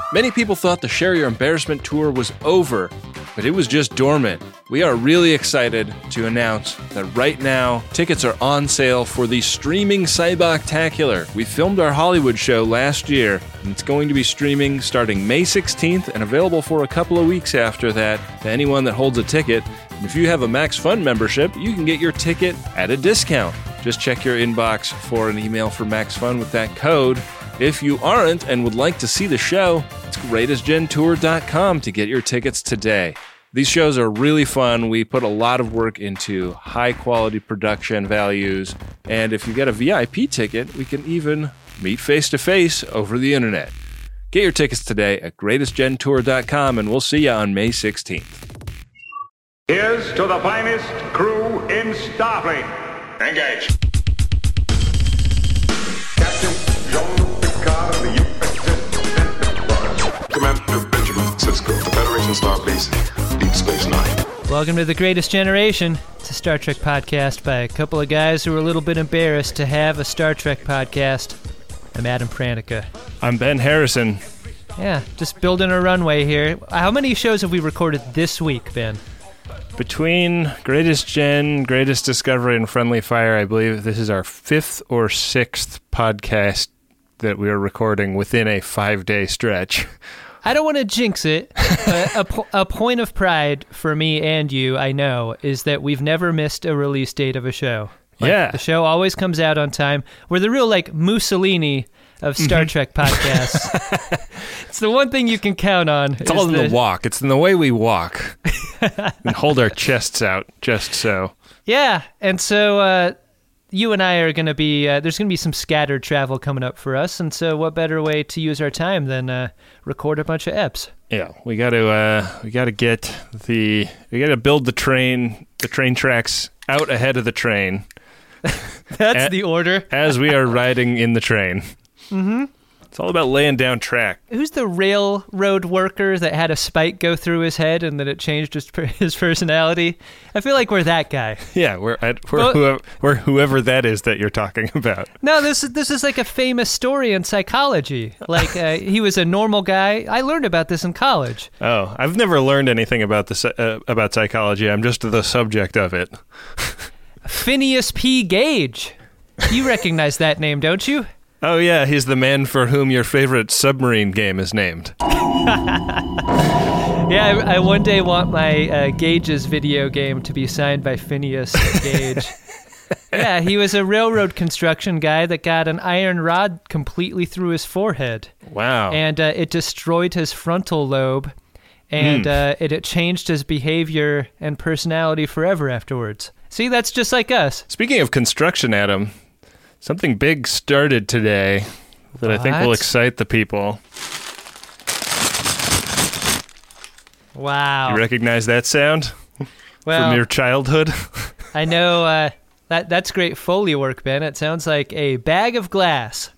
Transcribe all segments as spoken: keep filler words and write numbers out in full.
Many people thought the Share Your Embarrassment tour was over, but it was just dormant. We are really excited to announce that right now, tickets are on sale for the streaming Cyboctacular. We filmed our Hollywood show last year, and it's going to be streaming starting May sixteenth and available for a couple of weeks after that to anyone that holds a ticket. And if you have a Max Fun membership, you can get your ticket at a discount. Just check your inbox for an email for Max Fun with that code. If you aren't and would like to see the show, it's greatest gen tour dot com to get your tickets today. These shows are really fun. We put a lot of work into high-quality production values, and if you get a V I P ticket, we can even meet face-to-face over the internet. Get your tickets today at greatest gen tour dot com, and we'll see you on May sixteenth. Here's to the finest crew in Starfleet. Engage. Captain Jean-Luc Picard of the U S S Enterprise. Commander Benjamin Sisko, the Federation Starbase, Deep Space Nine. Welcome to The Greatest Generation. It's a Star Trek podcast by a couple of guys who are a little bit embarrassed to have a Star Trek podcast. I'm Adam Pranica. I'm Ben Harrison. Yeah, just building a runway here. How many shows have we recorded this week, Ben? Between Greatest Gen, Greatest Discovery, and Friendly Fire, I believe this is our fifth or sixth podcast that we are recording within a five-day stretch. I don't want to jinx it, but a, po- a point of pride for me and you, I know, is that we've never missed a release date of a show. Like, yeah. The show always comes out on time. We're the real, like, Mussolini of Star Trek podcasts. It's the one thing you can count on. It's all in the, the walk. It's in the way we walk. And hold our chests out, just so. Yeah, and so uh, you and I are going to be, uh, there's going to be some scattered travel coming up for us, and so what better way to use our time than uh, record a bunch of eps? Yeah, we got to uh, we got to get the, we got to build the train, the train tracks out ahead of the train. That's a- the order. As we are riding in the train. Mm-hmm. It's all about laying down track. Who's the railroad worker that had a spike go through his head and then it changed his his personality? I feel like we're that guy. Yeah, we're at, we're, well, whoever, we're whoever that is that you're talking about. No, this is this is like a famous story in psychology. Like uh, he was a normal guy. I learned about this in college. Oh, I've never learned anything about this uh, about psychology. I'm just the subject of it. Phineas P. Gage. You recognize that name, don't you? Oh, yeah, he's the man for whom your favorite submarine game is named. Yeah, I, I one day want my uh, Gage's video game to be signed by Phineas Gage. Yeah, he was a railroad construction guy that got an iron rod completely through his forehead. Wow. And uh, it destroyed his frontal lobe, and mm. uh, it, it changed his behavior and personality forever afterwards. See, that's just like us. Speaking of construction, Adam, something big started today that what? I think will excite the people. Wow. You recognize that sound well, from your childhood? I know uh, that that's great Foley work, Ben. It sounds like a bag of glass.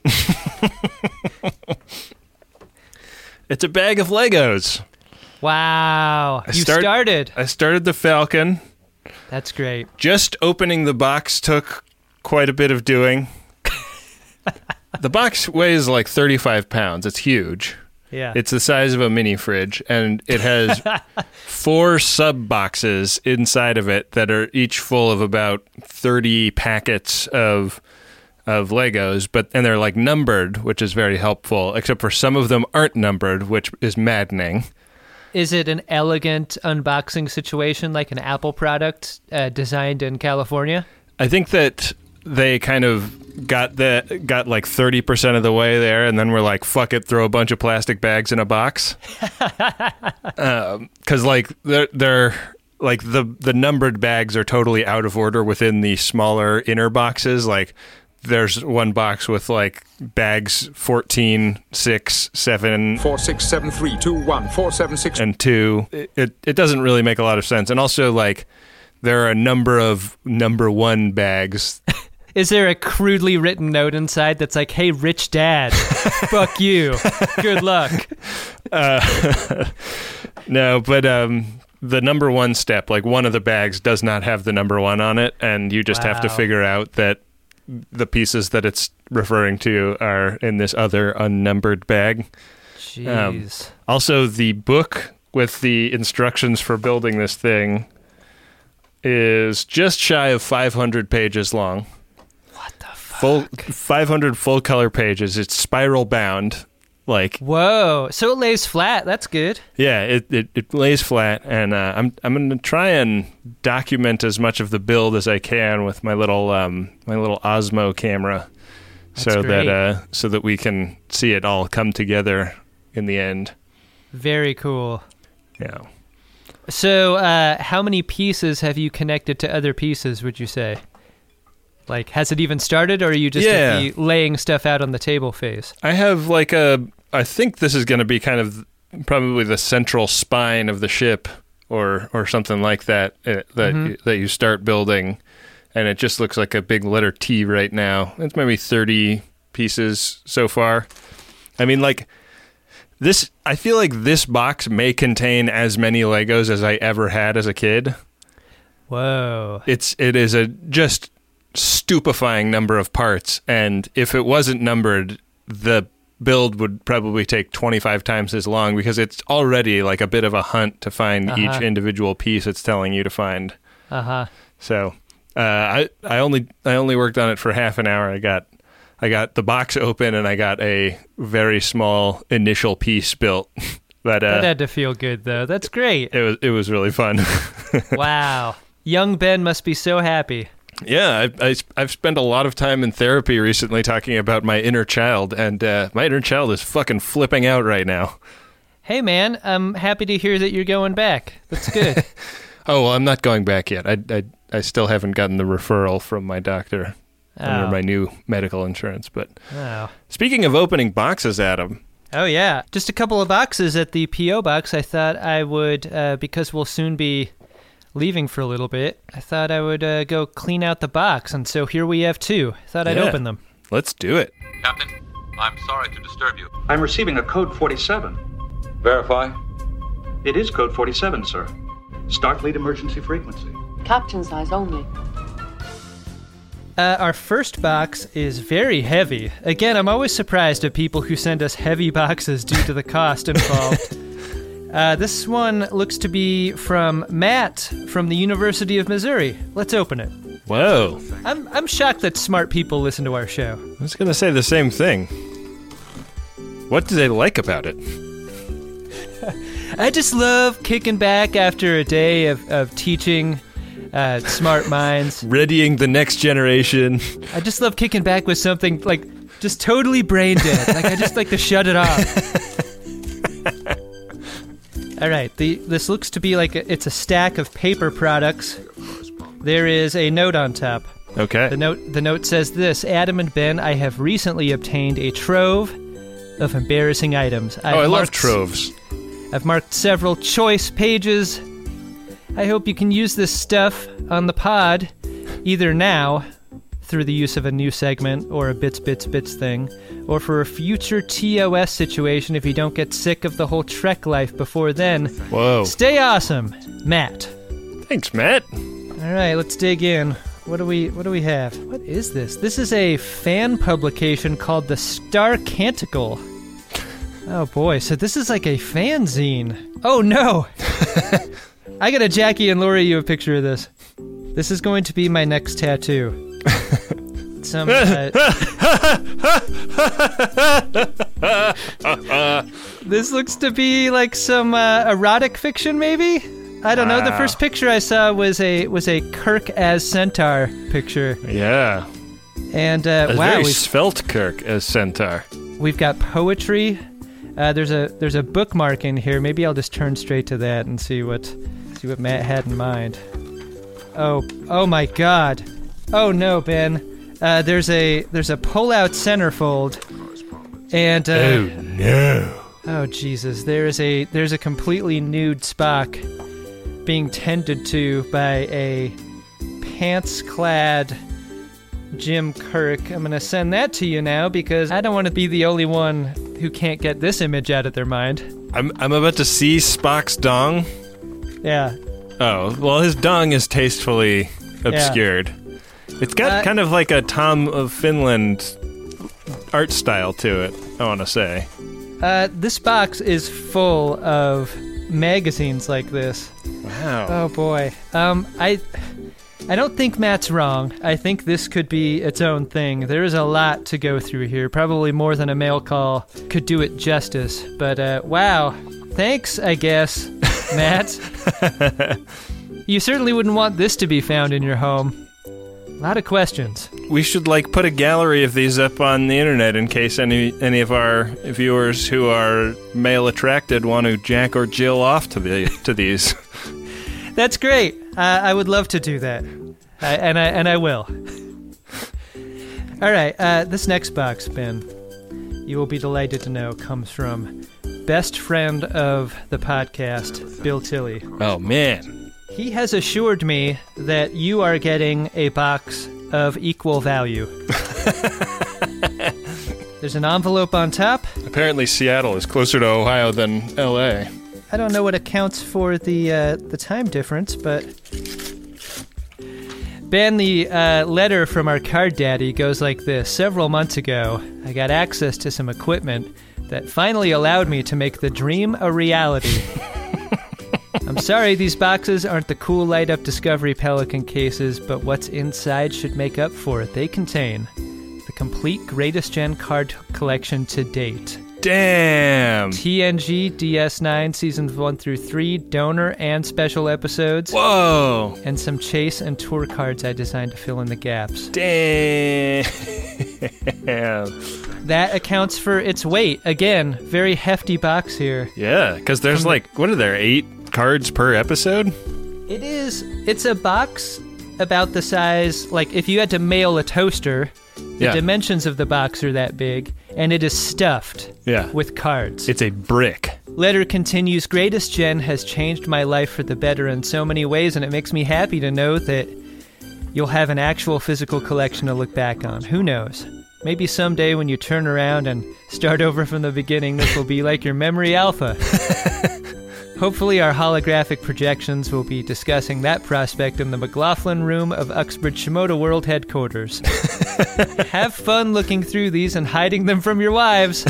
It's a bag of Legos. Wow. I you start, started. I started the Falcon. That's great. Just opening the box took quite a bit of doing. The box weighs like thirty-five pounds. It's huge. Yeah. It's the size of a mini fridge, and it has four sub boxes inside of it that are each full of about thirty packets of of Legos, but and they're like numbered, which is very helpful, except for some of them aren't numbered, which is maddening. Is it an elegant unboxing situation like an Apple product uh, designed in California? I think that they kind of got the got like thirty percent of the way there, and then we're like, fuck it, throw a bunch of plastic bags in a box. um, Cause like they're, they're like the, the numbered bags are totally out of order within the smaller inner boxes. Like there's one box with like bags fourteen, six, seven, four six seven three two one four seven six and two. It, it it doesn't really make a lot of sense. And also like there are a number of number one bags. Is there a crudely written note inside that's like, hey, rich dad, fuck you, good luck? Uh, no, but um, the number one step, like one of the bags does not have the number one on it, and you just wow. have to figure out that the pieces that it's referring to are in this other unnumbered bag. Jeez. Um, also, the book with the instructions for building this thing is just shy of five hundred pages long. What the fuck? Full five hundred full color pages. It's spiral bound. Like, whoa! So it lays flat. That's good. Yeah, it it, it lays flat, and uh, I'm I'm gonna try and document as much of the build as I can with my little um my little Osmo camera, That's so great. that uh so that we can see it all come together in the end. Very cool. Yeah. So, uh, how many pieces have you connected to other pieces, would you say? Like, has it even started, or are you just Yeah. at the laying stuff out on the table phase? I have like a, I think this is going to be kind of probably the central spine of the ship, or or something like that, uh, that Mhm. that you start building, and it just looks like a big letter T right now. It's maybe thirty pieces so far. I mean, like this, I feel like this box may contain as many Legos as I ever had as a kid. Whoa. It's it is a just stupefying number of parts, and if it wasn't numbered, the build would probably take twenty-five times as long, because it's already like a bit of a hunt to find Uh-huh. each individual piece it's telling you to find. Uh-huh. So uh, I I only I only worked on it for half an hour. I got I got the box open, and I got a very small initial piece built. But uh, That had to feel good, though. That's great. it was it was really fun. Wow. Young Ben must be so happy. Yeah, I, I, I've spent a lot of time in therapy recently talking about my inner child, and uh, my inner child is fucking flipping out right now. Hey, man, I'm happy to hear that you're going back. That's good. Oh, well, I'm not going back yet. I, I, I still haven't gotten the referral from my doctor under Oh. my new medical insurance. But Oh. speaking of opening boxes, Adam. Oh, yeah. Just a couple of boxes at the P O box. I thought I would, uh, because we'll soon be leaving for a little bit, I thought I would uh, go clean out the box. And so here we have two. I thought I'd Yeah. open them. Let's do it. Captain, I'm sorry to disturb you. I'm receiving a code forty-seven. Verify. It is code forty-seven, sir. Starfleet emergency frequency. Captain size only. Uh, our first box is very heavy. Again, I'm always surprised at people who send us heavy boxes due to the cost involved. uh, this one looks to be from Matt from the University of Missouri. Let's open it. Whoa. I'm I'm shocked that smart people listen to our show. I was going to say the same thing. What do they like about it? I just love kicking back after a day of, of teaching uh, smart minds. Readying the next generation. I just love kicking back with something like just totally brain dead. Like I just like to shut it off. All right, the this looks to be like a, it's a stack of paper products. There is a note on top. Okay. The note the note says this: Adam and Ben, I have recently obtained a trove of embarrassing items. I've oh, I love marked- troves. I've marked several choice pages. I hope you can use this stuff on the pod, either now, through the use of a new segment or a bits, bits, bits thing, or for a future T O S situation if you don't get sick of the whole Trek life before then. Whoa. Stay awesome, Matt. Thanks, Matt. All right, let's dig in. What do we What do we have? What is this? This is a fan publication called the Star Canticle. Oh boy, so this is like a fanzine. Oh no! I gotta Jackie and Lori you a picture of this. This is going to be my next tattoo. Some. Uh, this looks to be like some uh, erotic fiction, maybe. I don't know. The Wow. first picture I saw was a was a Kirk as Centaur picture, Yeah. and uh, A wow, very we've, svelte Kirk as Centaur. we've got poetry. Uh, there's a there's a bookmark in here. Maybe I'll just turn straight to that and see what see what Matt had in mind. Oh oh my God! Oh no, Ben. Uh, there's a there's a pull-out centerfold, and uh, Oh no. oh Jesus, there is a there's a completely nude Spock being tended to by a pants-clad Jim Kirk. I'm gonna send that to you now because I don't want to be the only one who can't get this image out of their mind. I'm I'm about to see Spock's dong. Yeah. Oh, well, his dong is tastefully obscured. It's got Uh, kind of like a Tom of Finland art style to it, I want to say. Uh, this box is full of magazines like this. Wow. Oh boy. Um, I, I don't think Matt's wrong. I think this could be its own thing. There is a lot to go through here. Probably more than a mail call could do it justice. But uh, wow. Thanks, I guess, Matt. You certainly wouldn't want this to be found in your home. A lot of questions. We should like put a gallery of these up on the internet in case any any of our viewers who are male attracted want to jack or Jill off to the to these. That's great. Uh, I would love to do that, I, and I and I will. All right. Uh, this next box, Ben, you will be delighted to know, comes from best friend of the podcast, Bill Tilley. Oh man. He has assured me that you are getting a box of equal value. There's an envelope on top. Apparently Seattle is closer to Ohio than L A. I don't know what accounts for the uh, the time difference, but Ben, the uh, letter from our card daddy goes like this. Several months ago, I got access to some equipment that finally allowed me to make the dream a reality. I'm sorry these boxes aren't the cool light-up Discovery Pelican cases, but what's inside should make up for it. They contain the complete Greatest Gen card collection to date. Damn! T N G D S nine Seasons one through three, donor and special episodes. Whoa! And some chase and tour cards I designed to fill in the gaps. Damn! That accounts for its weight. Again, very hefty box here. Yeah, because there's like, what are there, eight cards per episode? It is. It's a box about the size, like if you had to mail a toaster, the yeah. dimensions of the box are that big, and it is stuffed yeah. with cards. It's a brick. Letter continues, Greatest Gen has changed my life for the better in so many ways, and it makes me happy to know that you'll have an actual physical collection to look back on. Who knows? Maybe someday when you turn around and start over from the beginning, this will be like your memory alpha. Hopefully our holographic projections will be discussing that prospect in the McLaughlin room of Uxbridge Shimoda World headquarters. Have fun looking through these and hiding them from your wives.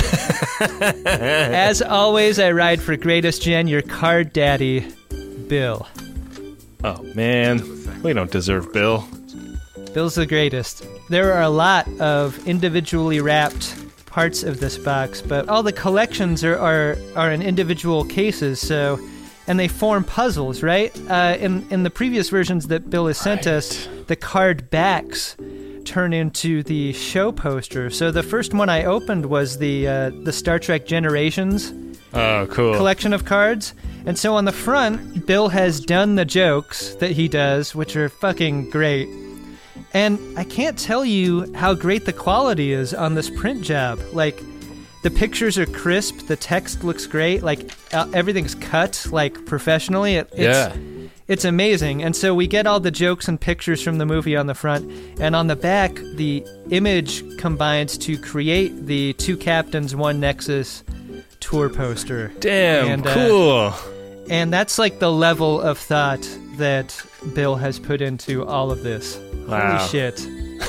As always, I ride for Greatest Gen, your card daddy, Bill. Oh, man. We don't deserve Bill. Bill's the greatest. There are a lot of individually wrapped parts of this box, but all the collections are are, are in individual cases, so and they form puzzles, right? Uh, in in the previous versions that Bill has sent right. us, the card backs turn into the show poster. So the first one I opened was the uh, the Star Trek Generations oh, cool. collection of cards. And so on the front, Bill has done the jokes that he does, which are fucking great. And I can't tell you how great the quality is on this print job. Like, the pictures are crisp, the text looks great, like, uh, everything's cut, like, professionally. It, it's, yeah. It's amazing. And so we get all the jokes and pictures from the movie on the front, and on the back, the image combines to create the Two Captains, One Nexus tour poster. Damn, and, uh, cool. And that's, like, the level of thought that Bill has put into all of this. Wow. Holy shit.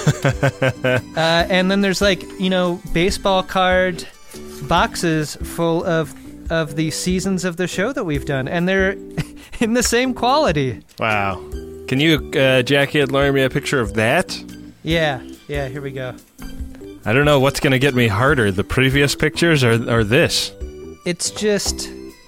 uh, and then there's like, you know, baseball card boxes full of of the seasons of the show that we've done. And they're in the same quality. Wow. Can you, uh, Jackie, lure me a picture of that? Yeah. Yeah, here we go. I don't know what's going to get me harder, the previous pictures or, or this. It's just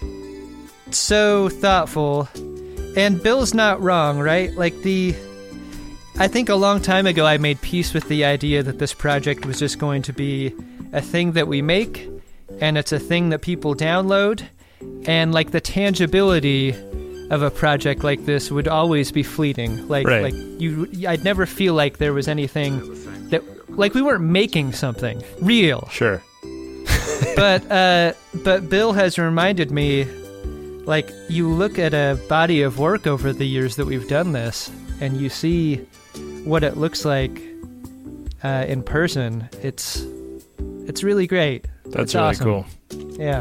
so thoughtful. And Bill's not wrong, right? Like the... I think a long time ago I made peace with the idea that this project was just going to be a thing that we make, and it's a thing that people download, and like the tangibility of a project like this would always be fleeting. Like, right. like you, I'd never feel like there was anything that, like we weren't making something real. Sure. but uh, but Bill has reminded me, like you look at a body of work over the years that we've done this, and you see what it looks like uh, in person. It's it's really great. That's it's really awesome. cool. Yeah.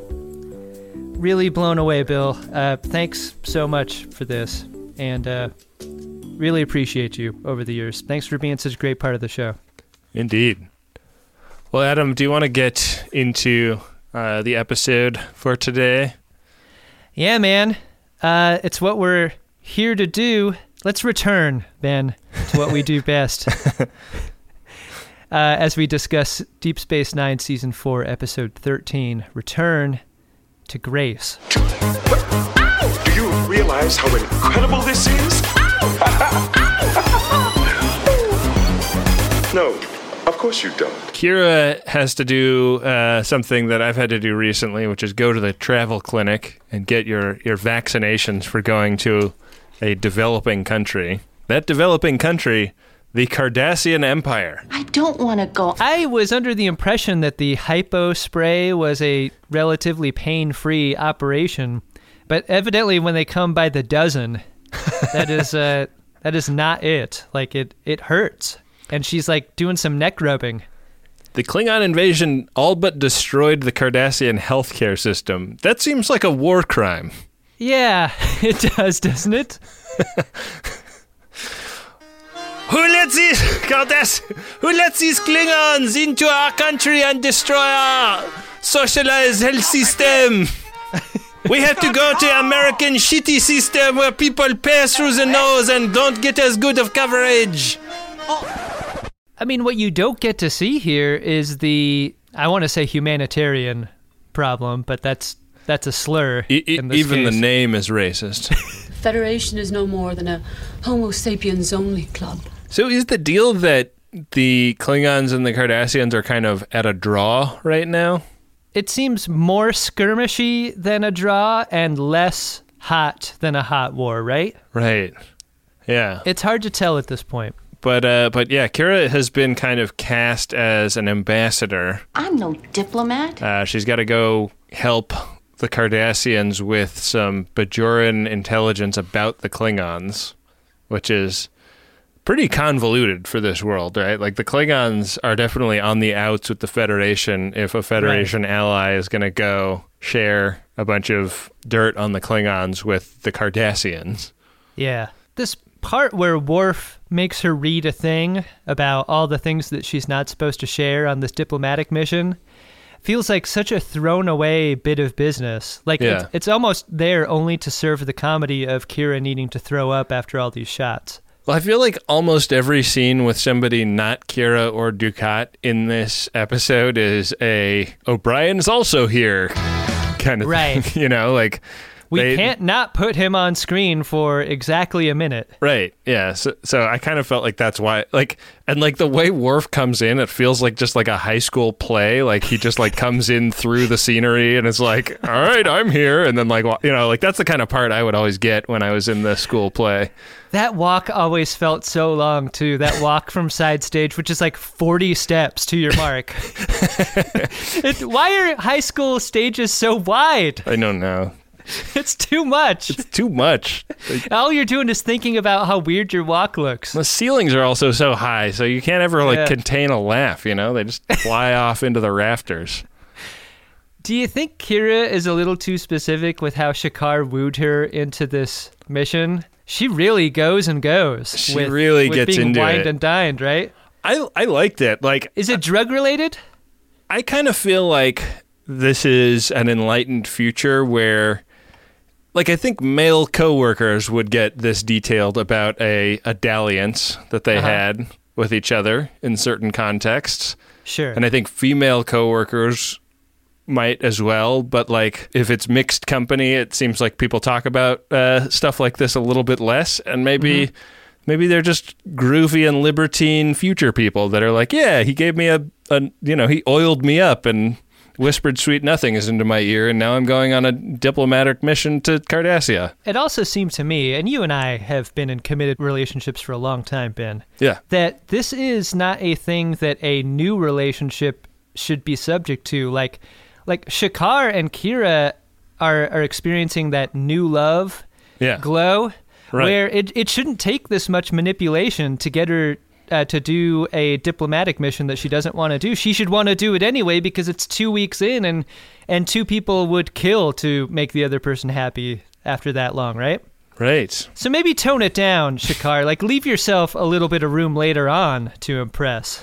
Really blown away, Bill. Uh, thanks so much for this, and uh, really appreciate you over the years. Thanks for being such a great part of the show. Indeed. Well, Adam, do you want to get into uh, the episode for today. Yeah, man. Uh, it's what we're here to do. Let's return, Ben, to what we do best. uh, as we discuss Deep Space Nine Season four, Episode thirteen, Return to Grace. Do you realize how incredible this is? No, of course you don't. Kira has to do uh, something that I've had to do recently, which is go to the travel clinic and get your, your vaccinations for going to a developing country. That developing country, the Cardassian Empire. I don't want to go. I was under the impression that the hypo spray was a relatively pain-free operation, but evidently when they come by the dozen, that is uh, that is not it. Like, it, it hurts. And she's, like, doing some neck rubbing. The Klingon invasion all but destroyed the Cardassian healthcare system. That seems like a war crime. Yeah, it does, doesn't it? Who lets these Cardass- Who lets these Klingons into our country and destroy our socialized health system? We have to go to American shitty system where people pay through the nose and don't get as good of coverage. I mean, what you don't get to see here is the, I want to say humanitarian problem, but that's that's a slur. E- e- in this even case. the name is racist. Federation is no more than a Homo sapiens only club. So is the deal that the Klingons and the Cardassians are kind of at a draw right now? It seems more skirmishy than a draw and less hot than a hot war, right? Right. Yeah. It's hard to tell at this point. But uh, but yeah, Kira has been kind of cast as an ambassador. I'm no diplomat. Uh, she's got to go help the Cardassians with some Bajoran intelligence about the Klingons, which is pretty convoluted for this world, right? Like, the Klingons are definitely on the outs with the Federation if a Federation right. ally is going to go share a bunch of dirt on the Klingons with the Cardassians. Yeah. This part where Worf makes her read a thing about all the things that she's not supposed to share on this diplomatic mission feels like such a thrown away bit of business. Like, yeah. it's, it's almost there only to serve the comedy of Kira needing to throw up after all these shots. Well, I feel like almost every scene with somebody not Kira or Dukat in this episode is a O'Brien's also here kind of right. thing. You know, like, we they, can't not put him on screen for exactly a minute. Right. Yeah. So, so I kind of felt like that's why, like, and like the way Worf comes in, it feels like just like a high school play. Like, he just like comes in through the scenery and is like, all right, I'm here. And then, like, you know, like, that's the kind of part I would always get when I was in the school play. That walk always felt so long, too. That walk from side stage, which is like forty steps to your mark. it, why are high school stages so wide? I don't know. It's too much. It's too much. Like, all you're doing is thinking about how weird your walk looks. The ceilings are also so high, so you can't ever, like, yeah. contain a laugh, you know? They just fly off into the rafters. Do you think Kira is a little too specific with how Shakar wooed her into this mission? She really goes and goes. She with, really with gets being into wined it. and dined, right? I I liked it. Like, is it drug related? I kind of feel like this is an enlightened future where, like, I think male coworkers would get this detailed about a, a dalliance that they uh-huh. had with each other in certain contexts. Sure. And I think female coworkers might as well, but like, if it's mixed company, it seems like people talk about uh, stuff like this a little bit less, and maybe mm-hmm. maybe they're just groovy and libertine future people that are like, yeah, he gave me a, a you know, he oiled me up and whispered sweet nothings into my ear, and now I'm going on a diplomatic mission to Cardassia. It also seemed to me, and you and I have been in committed relationships for a long time, Ben, yeah, that this is not a thing that a new relationship should be subject to. Like, Like, Shakar and Kira are, are experiencing that new love yeah. glow, right. where it, it shouldn't take this much manipulation to get her uh, to do a diplomatic mission that she doesn't want to do. She should want to do it anyway because it's two weeks in, and, and two people would kill to make the other person happy after that long, right? Right. So maybe tone it down, Shakar. Like, leave yourself a little bit of room later on to impress.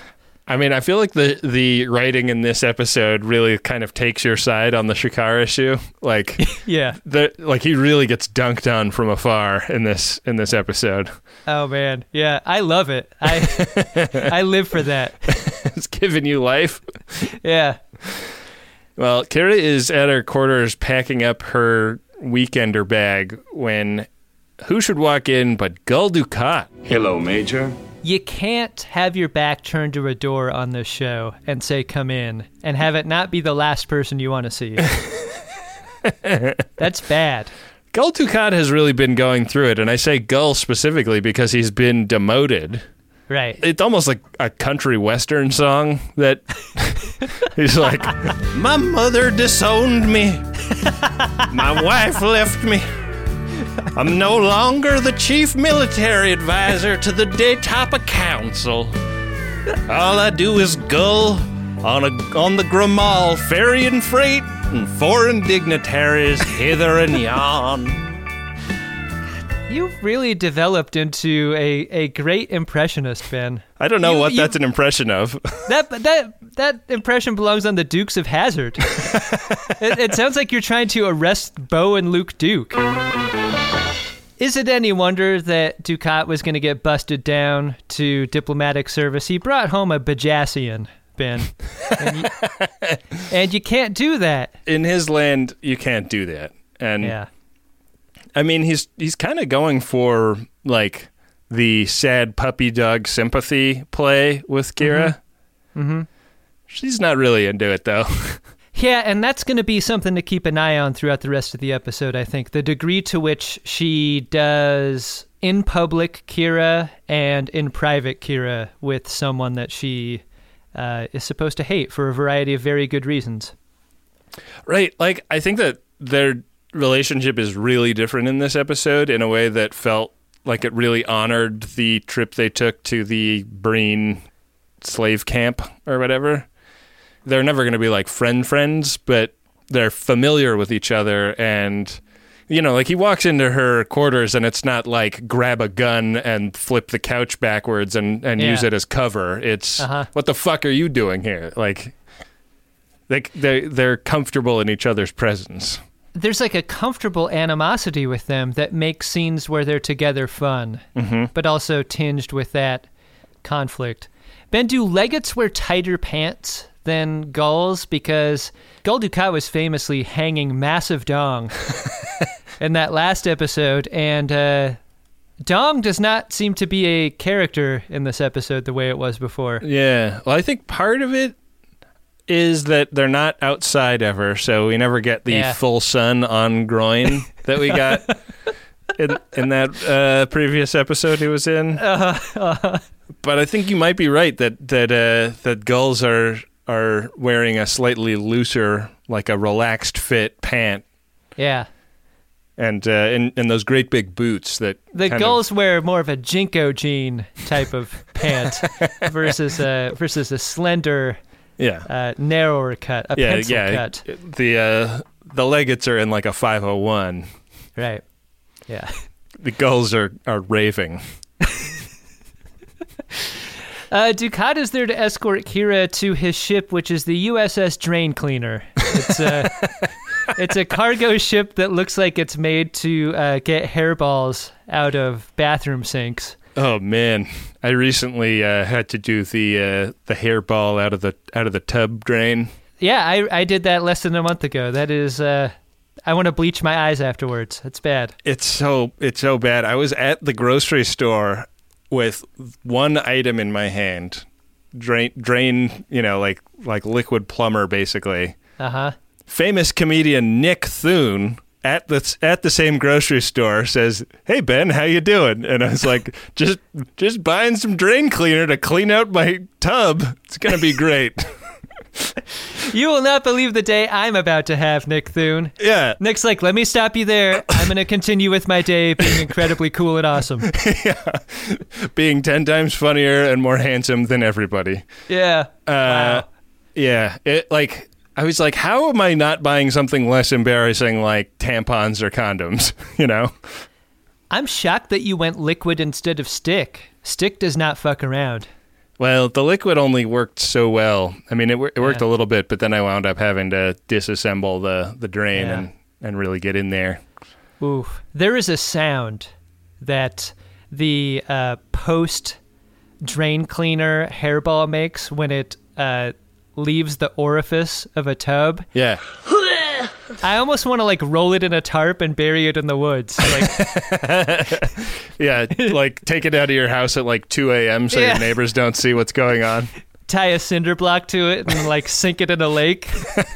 I mean, I feel like the the writing in this episode really kind of takes your side on the Shakar issue. Like, yeah, the like he really gets dunked on from afar in this in this episode. Oh man, yeah, I love it. I I live for that. It's giving you life. Yeah. Well, Kira is at her quarters packing up her weekender bag when who should walk in but Gul Dukat? Hello, Major. You can't have your back turned to a door on this show and say, come in, and have it not be the last person you want to see. That's bad. Gul Dukat has really been going through it, and I say Gul specifically because he's been demoted. Right. It's almost like a country western song that he's like, my mother disowned me. My wife left me. I'm no longer the chief military advisor to the Daytapa Council. All I do is gull on a on the Gramal, ferrying freight and foreign dignitaries hither and yon. You've really developed into a, a great impressionist, Ben. I don't know you, what you, that's an impression of. That that that impression belongs on the Dukes of Hazzard. it, it sounds like you're trying to arrest Bo and Luke Duke. Is it any wonder that Dukat was going to get busted down to diplomatic service? He brought home a Bajassian, Ben. And you, and you can't do that. In his land, you can't do that. And yeah. I mean, he's he's kind of going for, like, the sad puppy dog sympathy play with Kira. Mm-hmm. Mm-hmm. She's not really into it, though. Yeah, and that's going to be something to keep an eye on throughout the rest of the episode, I think. The degree to which she does in public Kira and in private Kira with someone that she uh, is supposed to hate for a variety of very good reasons. Right. Like, I think that their relationship is really different in this episode in a way that felt like it really honored the trip they took to the Breen slave camp or whatever. They're never going to be like friend friends, but they're familiar with each other. And, you know, like he walks into her quarters and it's not like grab a gun and flip the couch backwards and, and yeah. use it as cover. It's, uh-huh. What the fuck are you doing here? Like, they, they, they're comfortable in each other's presence. There's like a comfortable animosity with them that makes scenes where they're together fun, mm-hmm. but also tinged with that conflict. Ben, do Legates wear tighter pants than Gulls? Because Gul Dukat was famously hanging massive dong in that last episode, and uh, dong does not seem to be a character in this episode the way it was before. Yeah. Well, I think part of it is that they're not outside ever, so we never get the yeah. full sun on groin that we got in in that uh, previous episode he was in. Uh-huh. Uh-huh. But I think you might be right that that uh, that Gulls are are wearing a slightly looser, like a relaxed fit pant. Yeah. And uh, in in those great big boots that the kind Gulls of... wear more of a Jinko jean type of pant versus a versus a slender. Yeah, uh, narrower cut, a yeah, pencil yeah. cut. The uh, the Legates are in like a five oh one. Right. Yeah. The Gulls are, are raving. uh, Dukat is there to escort Kira to his ship, which is the U S S Drain Cleaner. It's a it's a cargo ship that looks like it's made to uh, get hairballs out of bathroom sinks. Oh man, I recently uh, had to do the uh, the hairball out of the out of the tub drain. Yeah, I I did that less than a month ago. That is, uh, I want to bleach my eyes afterwards. It's bad. It's so it's so bad. I was at the grocery store with one item in my hand, drain drain, you know, like like liquid plumber basically. Uh huh. Famous comedian Nick Thune. At the at the same grocery store says, "Hey Ben, how you doing?" And I was like, "Just just buying some drain cleaner to clean out my tub. It's gonna be great." You will not believe the day I'm about to have, Nick Thune. Yeah. Nick's like, "Let me stop you there. I'm gonna continue with my day being incredibly cool and awesome." Yeah, being ten times funnier and more handsome than everybody. Yeah. Uh, wow. Yeah. It like. I was like, how am I not buying something less embarrassing like tampons or condoms, you know? I'm shocked that you went liquid instead of stick. Stick does not fuck around. Well, the liquid only worked so well. I mean, it, it worked Yeah. a little bit, but then I wound up having to disassemble the, the drain Yeah. and, and really get in there. Oof. There is a sound that the uh, post drain cleaner hairball makes when it uh, leaves the orifice of a tub. Yeah. I almost want to like roll it in a tarp and bury it in the woods. Like, Yeah, like take it out of your house at like two a.m. so Yeah. your neighbors don't see what's going on. tie a cinder block to it and like sink it in a lake.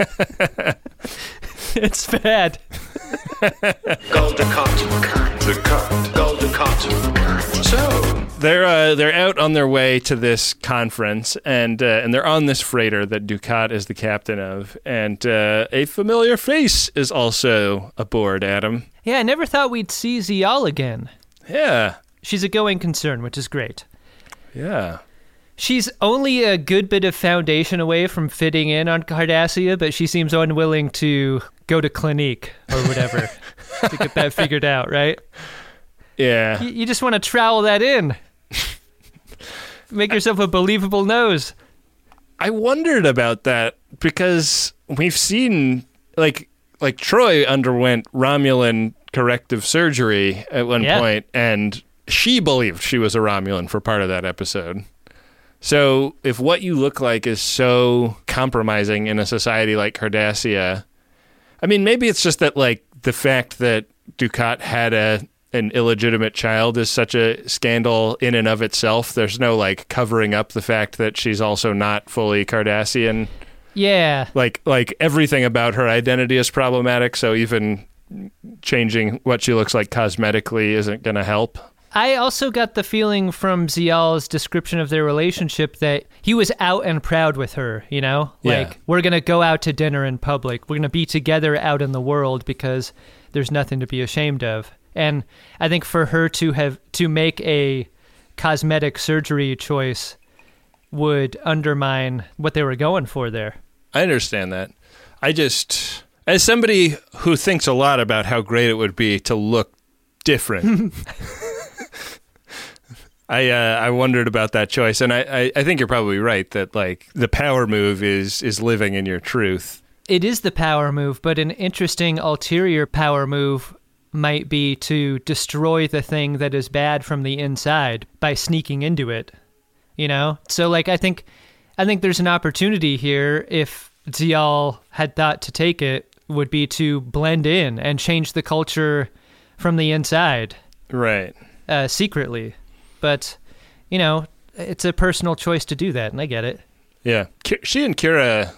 It's bad. Golden cotton, The cut. golden cotton. So, They're uh, they're out on their way to this conference, and uh, and they're on this freighter that Dukat is the captain of, and uh, a familiar face is also aboard. Adam. Yeah, I never thought we'd see Zial again. Yeah, She's a going concern, which is great. yeah. She's only a good bit of foundation away from fitting in on Cardassia, but she seems unwilling to go to Clinique or whatever to get that figured out, right? Yeah. You, you just want to trowel that in. Make yourself a believable nose. I wondered about that because we've seen like like Troy underwent Romulan corrective surgery at one Yeah. point, and she believed she was a Romulan for part of that episode. So if what you look like is so compromising in a society like Cardassia, I mean, maybe it's just that like the fact that Dukat had a an illegitimate child is such a scandal in and of itself. There's no like covering up the fact that she's also not fully Cardassian. Yeah. Like like everything about her identity is problematic, so even changing what she looks like cosmetically isn't going to help. I also got the feeling from Zial's description of their relationship that he was out and proud with her, you know? Yeah. Like, we're going to go out to dinner in public. We're going to be together out in the world because there's nothing to be ashamed of. And I think for her to have to make a cosmetic surgery choice would undermine what they were going for there. I understand that. I just, as somebody who thinks a lot about how great it would be to look different, I uh, I wondered about that choice, and I, I, I think you're probably right that like the power move is is living in your truth. It is the power move, but an interesting ulterior power move might be to destroy the thing that is bad from the inside by sneaking into it. You know? So like I think I think there's an opportunity here if Zial had thought to take it would be to blend in and change the culture from the inside. Right. Uh, secretly. But, you know, it's a personal choice to do that, and I get it. Yeah. Ki- She and Kira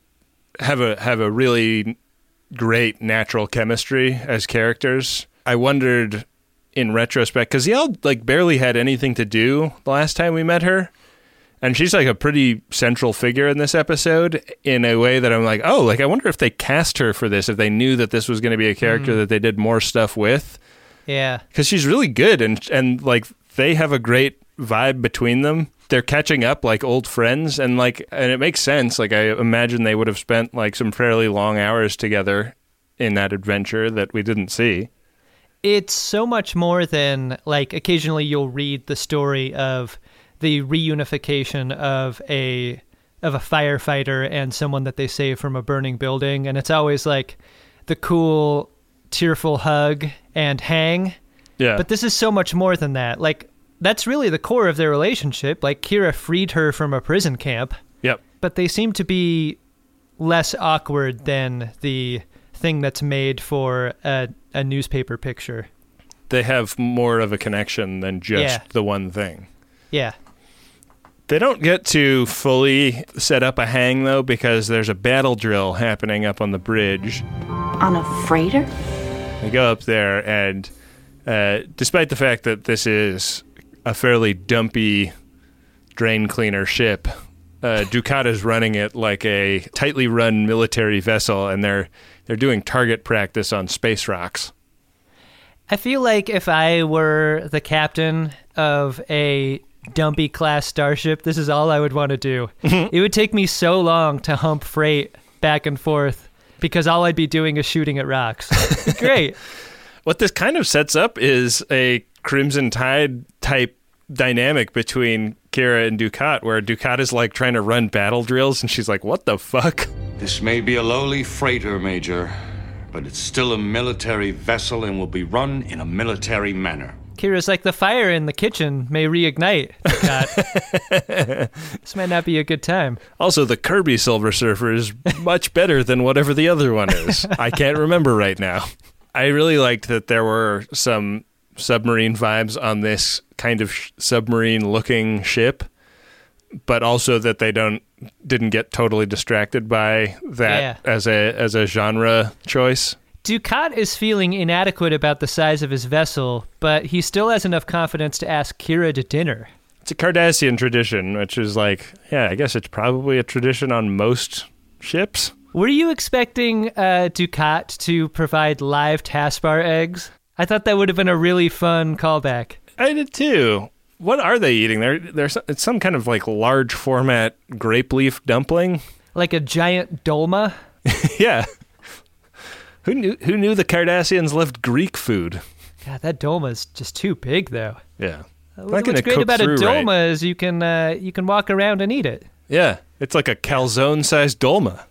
have a have a really great natural chemistry as characters. I wondered in retrospect, because Zial like barely had anything to do the last time we met her. And she's like a pretty central figure in this episode in a way that I'm like, oh, like I wonder if they cast her for this, if they knew that this was going to be a character Mm. that they did more stuff with. Yeah. Because she's really good, and and like they have a great vibe between them. They're catching up like old friends, and like and it makes sense. Like I imagine they would have spent like some fairly long hours together in that adventure that we didn't see. It's so much more than, like, occasionally you'll read the story of the reunification of a of a firefighter and someone that they save from a burning building, and it's always like the cool, tearful hug and hang. Yeah. But this is so much more than that. Like, that's really the core of their relationship. Like, Kira freed her from a prison camp. Yep. But they seem to be less awkward than the thing that's made for a, a newspaper picture. They have more of a connection than just Yeah. the one thing. Yeah. They don't get to fully set up a hang, though, because there's a battle drill happening up on the bridge. On a freighter? They go up there, and uh, despite the fact that this is a fairly dumpy drain cleaner ship, uh, Dukat is running it like a tightly run military vessel, and they're they're doing target practice on space rocks. I feel like if I were the captain of a dumpy class starship, this is all I would want to do. It would take me so long to hump freight back and forth because all I'd be doing is shooting at rocks. It'd be great. What this kind of sets up is a Crimson Tide type dynamic between Kira and Dukat, where Dukat is like trying to run battle drills, and she's like, what the fuck? This may be a lowly freighter, Major, but it's still a military vessel and will be run in a military manner. Kira's like, the fire in the kitchen may reignite, Dukat. This might not be a good time. Also, the Kirby Silver Surfer is much better than whatever the other one is. I can't remember right now. I really liked that there were some submarine vibes on this kind of sh- submarine-looking ship, but also that they don't didn't get totally distracted by that yeah. as a as a genre choice. Dukat is feeling inadequate about the size of his vessel, but he still has enough confidence to ask Kira to dinner. It's a Cardassian tradition, which is like, yeah, I guess it's probably a tradition on most ships. Were you expecting uh, Dukat to provide live taskbar eggs? I thought that would have been a really fun callback. I did too. What are they eating? They're, they're, it's some kind of like large format grape leaf dumpling. Like a giant dolma? Yeah. Who knew Who knew the Cardassians loved Greek food? God, that dolma's just too big, though. Yeah. Uh, What's great about a dolma right. is you can uh, you can walk around and eat it. Yeah, it's like a calzone-sized dolma.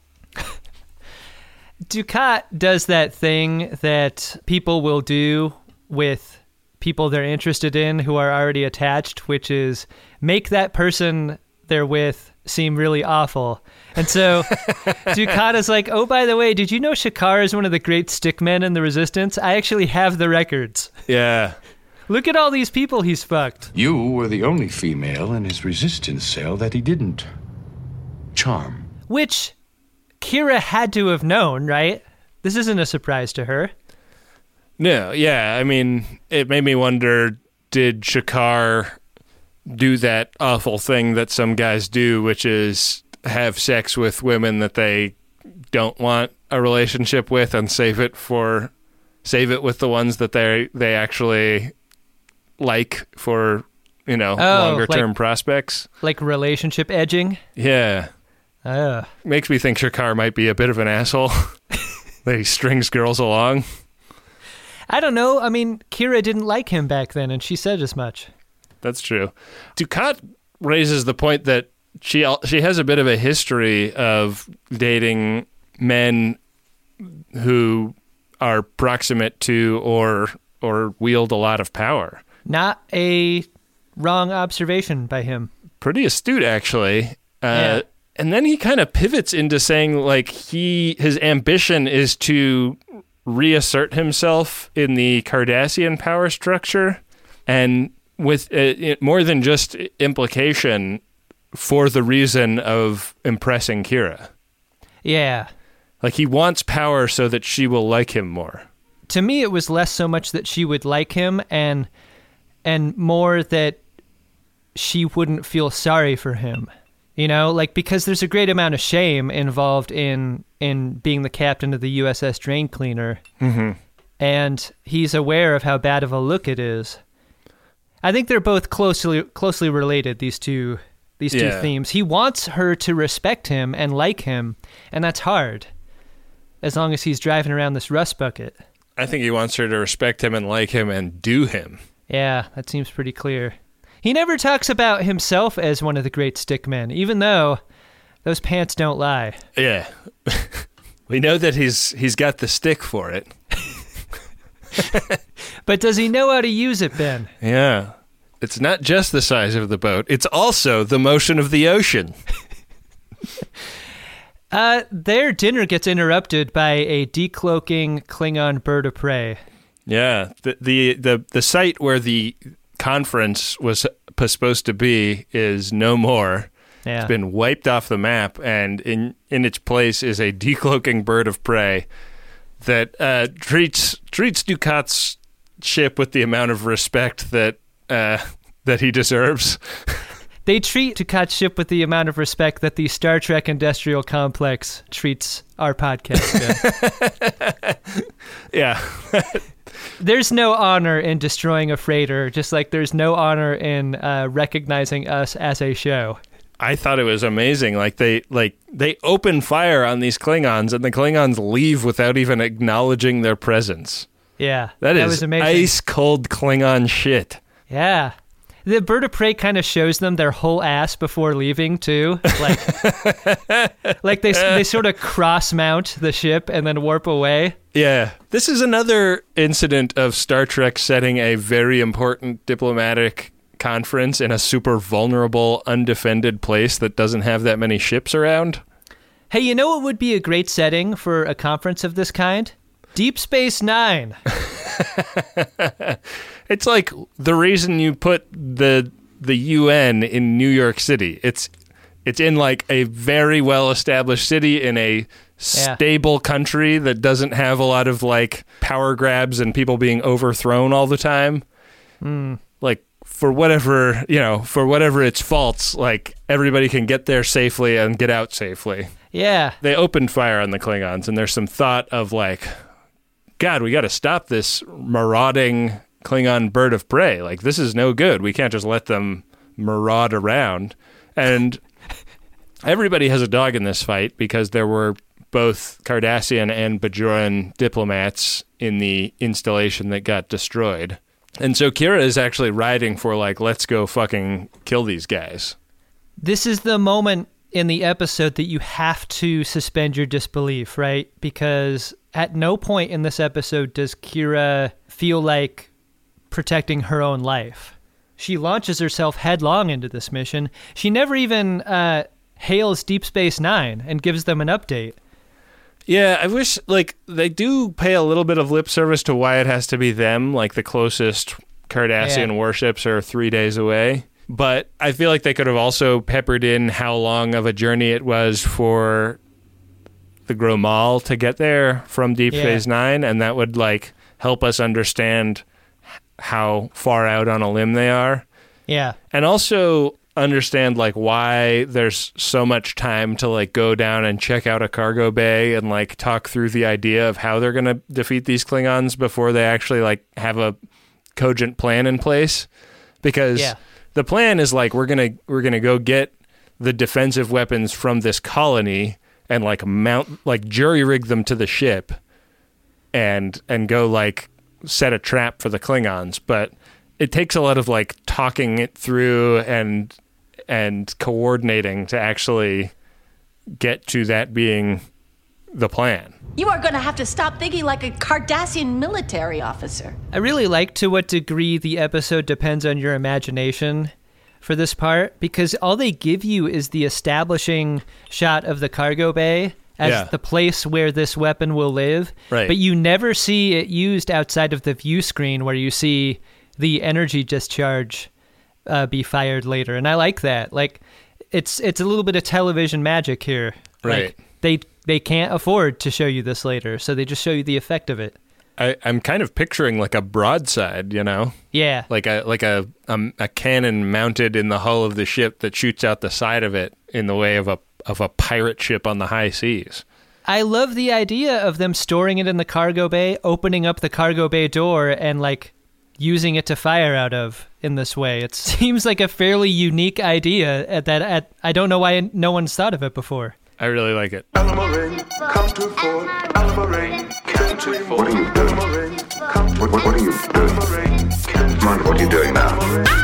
Dukat does that thing that people will do with people they're interested in who are already attached, which is make that person they're with seem really awful. And so Dukat is like, oh, by the way, did you know Shakaar is one of the great stickmen in the Resistance? I actually have the records. Yeah. Look at all these people he's fucked. You were the only female in his Resistance cell that he didn't charm. Which Kira had to have known, right? This isn't a surprise to her. No, yeah. I mean, it made me wonder, did Shakaar do that awful thing that some guys do, which is have sex with women that they don't want a relationship with and save it for save it with the ones that they they actually like for, you know, oh, longer term like, prospects? Like relationship edging? Yeah. Uh. Makes me think Shakaar might be a bit of an asshole. That he strings girls along. I don't know. I mean, Kira didn't like him back then, and she said as much. That's true. Dukat raises the point that she she has a bit of a history of dating men who are proximate to or or wield a lot of power. Not a wrong observation by him. Pretty astute, actually. Uh, yeah. And then he kind of pivots into saying, like, he his ambition is to reassert himself in the Cardassian power structure, and with uh, more than just implication, for the reason of impressing Kira. Yeah. Like, he wants power so that she will like him more. To me, it was less so much that she would like him and and more that she wouldn't feel sorry for him. You know, like, because there's a great amount of shame involved in in being the captain of the U S S Drain Cleaner. Mm-hmm. And he's aware of how bad of a look it is. I think they're both closely closely related, these two these two yeah. themes. He wants her to respect him and like him, and that's hard, as long as he's driving around this rust bucket. I think he wants her to respect him and like him and do him. Yeah, that seems pretty clear. He never talks about himself as one of the great stickmen, even though those pants don't lie. Yeah. We know that he's he's got the stick for it. But does he know how to use it, Ben? Yeah. It's not just the size of the boat. It's also the motion of the ocean. uh, their dinner gets interrupted by a decloaking Klingon bird of prey. Yeah. The the the, the site where the conference was supposed to be is no more. Yeah. It's been wiped off the map, and in in its place is a decloaking bird of prey that uh, treats treats Dukat's ship with the amount of respect that uh, that he deserves. They treat Dukat's ship with the amount of respect that the Star Trek Industrial Complex treats our podcast with. Yeah. There's no honor in destroying a freighter, just like there's no honor in uh, recognizing us as a show. I thought it was amazing. Like they like they open fire on these Klingons, and the Klingons leave without even acknowledging their presence. Yeah, that, that is was amazing. Ice cold Klingon shit. Yeah, The bird of prey kind of shows them their whole ass before leaving too. Like, like they they sort of cross mount the ship and then warp away. Yeah, this is another incident of Star Trek setting a very important diplomatic conference in a super vulnerable, undefended place that doesn't have that many ships around. Hey, you know what would be a great setting for a conference of this kind? Deep Space Nine. It's like the reason you put the the U N in New York City. It's it's in like a very well established city in a stable yeah. country that doesn't have a lot of like power grabs and people being overthrown all the time. Mm. Like for whatever, you know, for whatever its faults, like everybody can get there safely and get out safely. Yeah. They opened fire on the Klingons, and there's some thought of like, God, we got to stop this marauding Klingon bird of prey. Like, this is no good. We can't just let them maraud around. And everybody has a dog in this fight because there were both Cardassian and Bajoran diplomats in the installation that got destroyed. And so Kira is actually riding for, like, let's go fucking kill these guys. This is the moment in the episode that you have to suspend your disbelief, right? Because at no point in this episode does Kira feel like protecting her own life. She launches herself headlong into this mission. She never even uh, hails Deep Space Nine and gives them an update. Yeah, I wish, like, they do pay a little bit of lip service to why it has to be them. Like, the closest Cardassian yeah. warships are three days away. But I feel like they could have also peppered in how long of a journey it was for the Gromal to get there from Deep yeah. Space Nine, and that would, like, help us understand how far out on a limb they are. Yeah. And also understand, like, why there's so much time to, like, go down and check out a cargo bay and, like, talk through the idea of how they're going to defeat these Klingons before they actually, like, have a cogent plan in place. Because yeah. the plan is, like, we're going to we're going to go get the defensive weapons from this colony and, like, mount, like, jury-rig them to the ship and and go, like, set a trap for the Klingons. But it takes a lot of, like, talking it through and and coordinating to actually get to that being the plan. You are going to have to stop thinking like a Cardassian military officer. I really like to what degree the episode depends on your imagination for this part, because all they give you is the establishing shot of the cargo bay as yeah. the place where this weapon will live. Right. But you never see it used outside of the view screen where you see the energy discharge uh, be fired later. And I like that. Like, it's it's a little bit of television magic here. Right. Like, they they can't afford to show you this later, so they just show you the effect of it. I, I'm kind of picturing like a broadside, you know? Yeah. Like a like a um, a cannon mounted in the hull of the ship that shoots out the side of it in the way of a of a pirate ship on the high seas. I love the idea of them storing it in the cargo bay, opening up the cargo bay door, and like using it to fire out of in this way. It seems like a fairly unique idea at that at, I don't know why no one's thought of it before. I really like it. Alamarin, come to Fort Alamarin, come to Fort. What are you doing? What, what, what are you doing? Mind what you're doing now.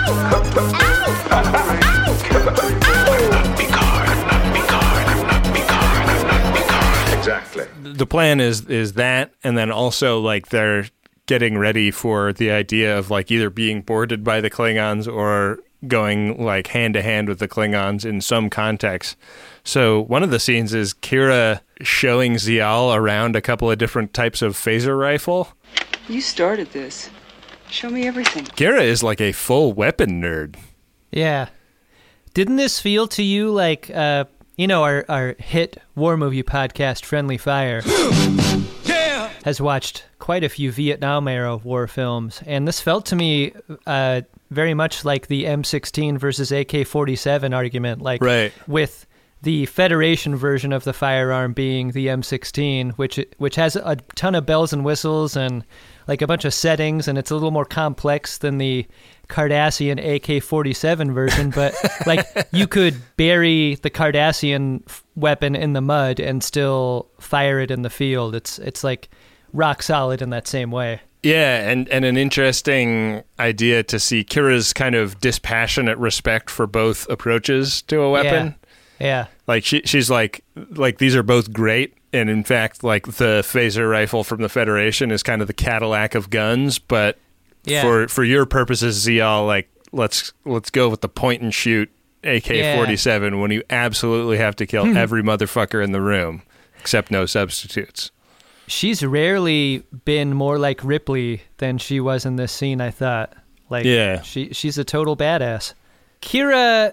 Exactly. The plan is is that, and then also like they're getting ready for the idea of like either being boarded by the Klingons or going like hand to hand with the Klingons in some context. So one of the scenes is Kira showing Ziyal around a couple of different types of phaser rifle. You started this. Show me everything. Kira is like a full weapon nerd. Yeah. Didn't this feel to you like, uh, you know, our, our hit war movie podcast, Friendly Fire, yeah. has watched quite a few Vietnam-era war films, and this felt to me uh, very much like the M sixteen versus A K forty-seven argument, like right. with the Federation version of the firearm being the M sixteen, which which has a ton of bells and whistles and like a bunch of settings, and it's a little more complex than the Cardassian A K forty-seven version, but like you could bury the Cardassian f- weapon in the mud and still fire it in the field. It's it's like rock solid in that same way. Yeah, and, and an interesting idea to see Kira's kind of dispassionate respect for both approaches to a weapon. Yeah. yeah. Like she she's like like these are both great, and in fact, like the phaser rifle from the Federation is kind of the Cadillac of guns, but yeah. for for your purposes, Zial, like let's let's go with the point and shoot A K forty-seven yeah. when you absolutely have to kill every motherfucker in the room, except no substitutes. She's rarely been more like Ripley than she was in this scene, I thought. Like, yeah. she she's a total badass. Kira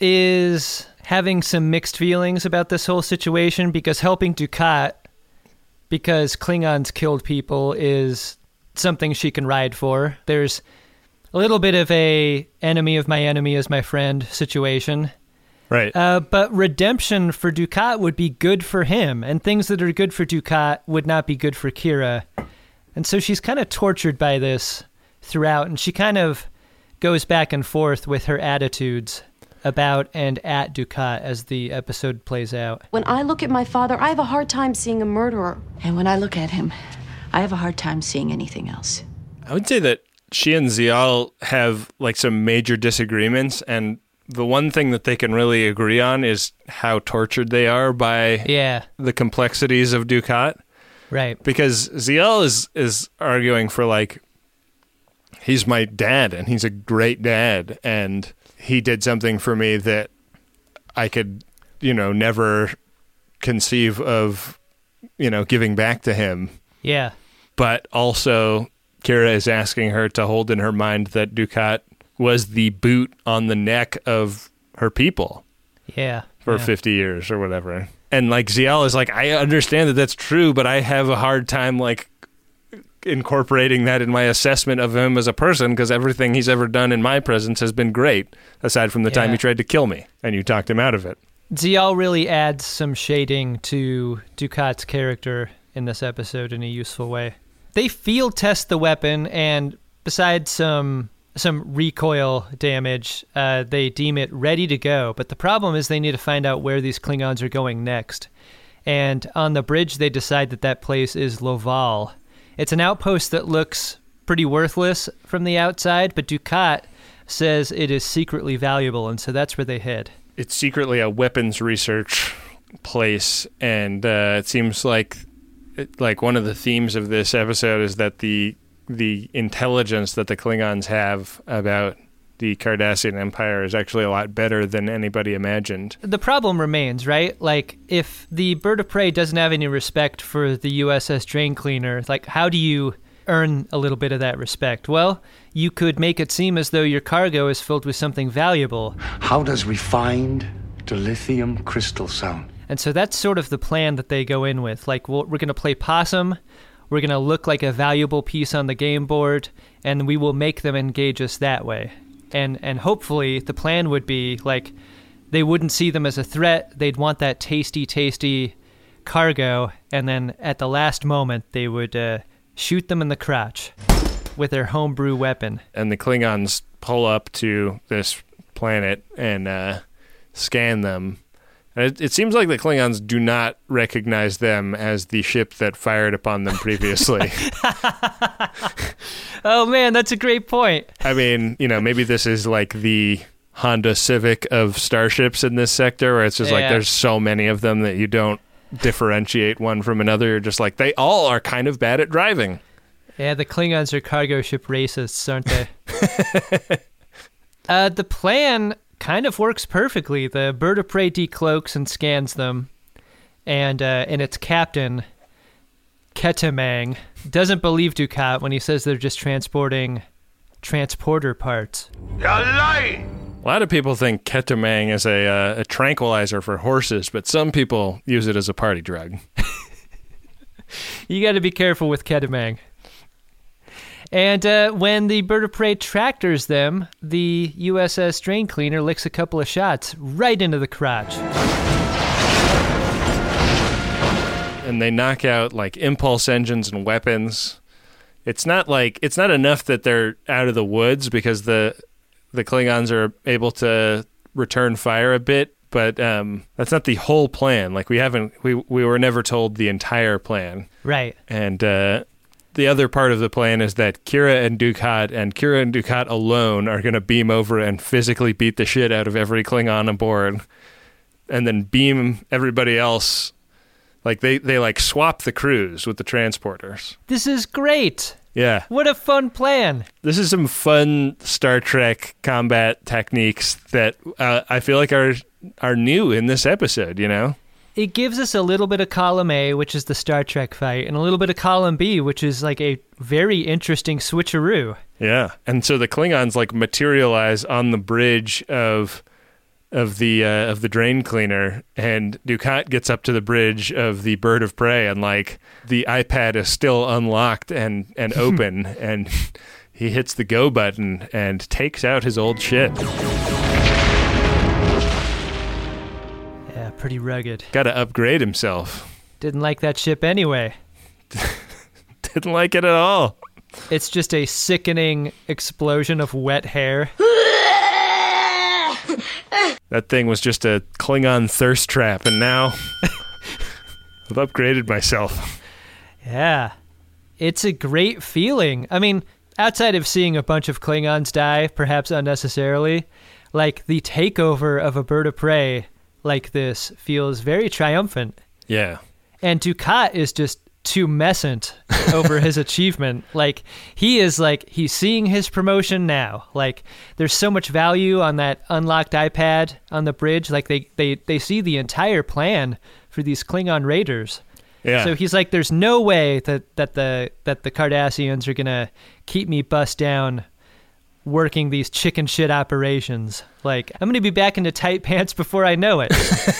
is having some mixed feelings about this whole situation because helping Dukat, because Klingons killed people, is something she can ride for. There's a little bit of a enemy of my enemy is my friend situation. Right. Uh, but redemption for Dukat would be good for him, and things that are good for Dukat would not be good for Kira. And so she's kind of tortured by this throughout, and she kind of goes back and forth with her attitudes about and at Dukat as the episode plays out. When I look at my father, I have a hard time seeing a murderer. And when I look at him, I have a hard time seeing anything else. I would say that she and Zial have like some major disagreements, and the one thing that they can really agree on is how tortured they are by yeah. the complexities of Dukat. Right. Because Zial is, is arguing for, like, he's my dad, and he's a great dad, and he did something for me that I could, you know, never conceive of, you know, giving back to him. Yeah. But also, Kira is asking her to hold in her mind that Dukat was the boot on the neck of her people. Yeah. For yeah. fifty years or whatever. And like Zial is like, I understand that that's true, but I have a hard time like incorporating that in my assessment of him as a person because everything he's ever done in my presence has been great, aside from the yeah. time he tried to kill me and you talked him out of it. Zial really adds some shading to Dukat's character in this episode in a useful way. They field test the weapon, and besides some some recoil damage, uh, they deem it ready to go. But the problem is they need to find out where these Klingons are going next. And on the bridge, they decide that that place is Loval. It's an outpost that looks pretty worthless from the outside, but Dukat says it is secretly valuable, and so that's where they head. It's secretly a weapons research place, and uh, it seems like like one of the themes of this episode is that the the intelligence that the Klingons have about the Cardassian Empire is actually a lot better than anybody imagined. The problem remains, right? Like, if the Bird of Prey doesn't have any respect for the U S S Drain Cleaner, like, how do you earn a little bit of that respect? Well, you could make it seem as though your cargo is filled with something valuable. How does refined dilithium crystal sound? And so that's sort of the plan that they go in with. Like, we're going to play possum, we're going to look like a valuable piece on the game board, and we will make them engage us that way. And and hopefully the plan would be, like, they wouldn't see them as a threat, they'd want that tasty, tasty cargo, and then at the last moment they would uh, shoot them in the crotch with their homebrew weapon. And the Klingons pull up to this planet and uh, scan them. It, it seems like the Klingons do not recognize them as the ship that fired upon them previously. Oh, man, that's a great point. I mean, you know, maybe this is like the Honda Civic of starships in this sector, where it's just yeah. like there's so many of them that you don't differentiate one from another. You're just like, they all are kind of bad at driving. Yeah, the Klingons are cargo ship racists, aren't they? uh, the plan kind of works perfectly. The Bird of Prey decloaks and scans them, and uh, and its captain, Ketamang, doesn't believe Dukat when he says they're just transporting transporter parts. You're lying! A lot of people think Ketamang is a, uh, a tranquilizer for horses, but some people use it as a party drug. You got to be careful with Ketamang. And uh, when the Bird of Prey tractors them, the U S S Drain Cleaner licks a couple of shots right into the crotch. And they knock out like impulse engines and weapons. It's not like it's not enough that they're out of the woods because the the Klingons are able to return fire a bit, but um, that's not the whole plan. Like we haven't we we were never told the entire plan. Right. And uh the other part of the plan is that Kira and Dukat and Kira and Dukat alone are going to beam over and physically beat the shit out of every Klingon aboard, and then beam everybody else. Like they, they like swap the crews with the transporters. This is great. Yeah. What a fun plan. This is some fun Star Trek combat techniques that uh, I feel like are are new in this episode, you know? It gives us a little bit of column A, which is the Star Trek fight, and a little bit of column B, which is like a very interesting switcheroo. Yeah. And so the Klingons like materialize on the bridge of of the uh, of the drain cleaner, and Dukat gets up to the bridge of the Bird of Prey, and like the iPad is still unlocked and and open, and he hits the go button and takes out his old ship. Yeah, pretty rugged. Got to upgrade himself. Didn't like that ship anyway. Didn't like it at all. It's just a sickening explosion of wet hair. That thing was just a Klingon thirst trap, and now I've upgraded myself. Yeah. It's a great feeling. I mean, outside of seeing a bunch of Klingons die, perhaps unnecessarily, like the takeover of a bird of prey like this feels very triumphant. Yeah. And Dukat is just tumescent over his achievement. Like, he is like, he's seeing his promotion now. Like, there's so much value on that unlocked iPad on the bridge. Like, they, they, they see the entire plan for these Klingon raiders. Yeah. So he's like, there's no way that, that the that the Cardassians are going to keep me bust down working these chicken shit operations. Like, I'm going to be back into tight pants before I know it.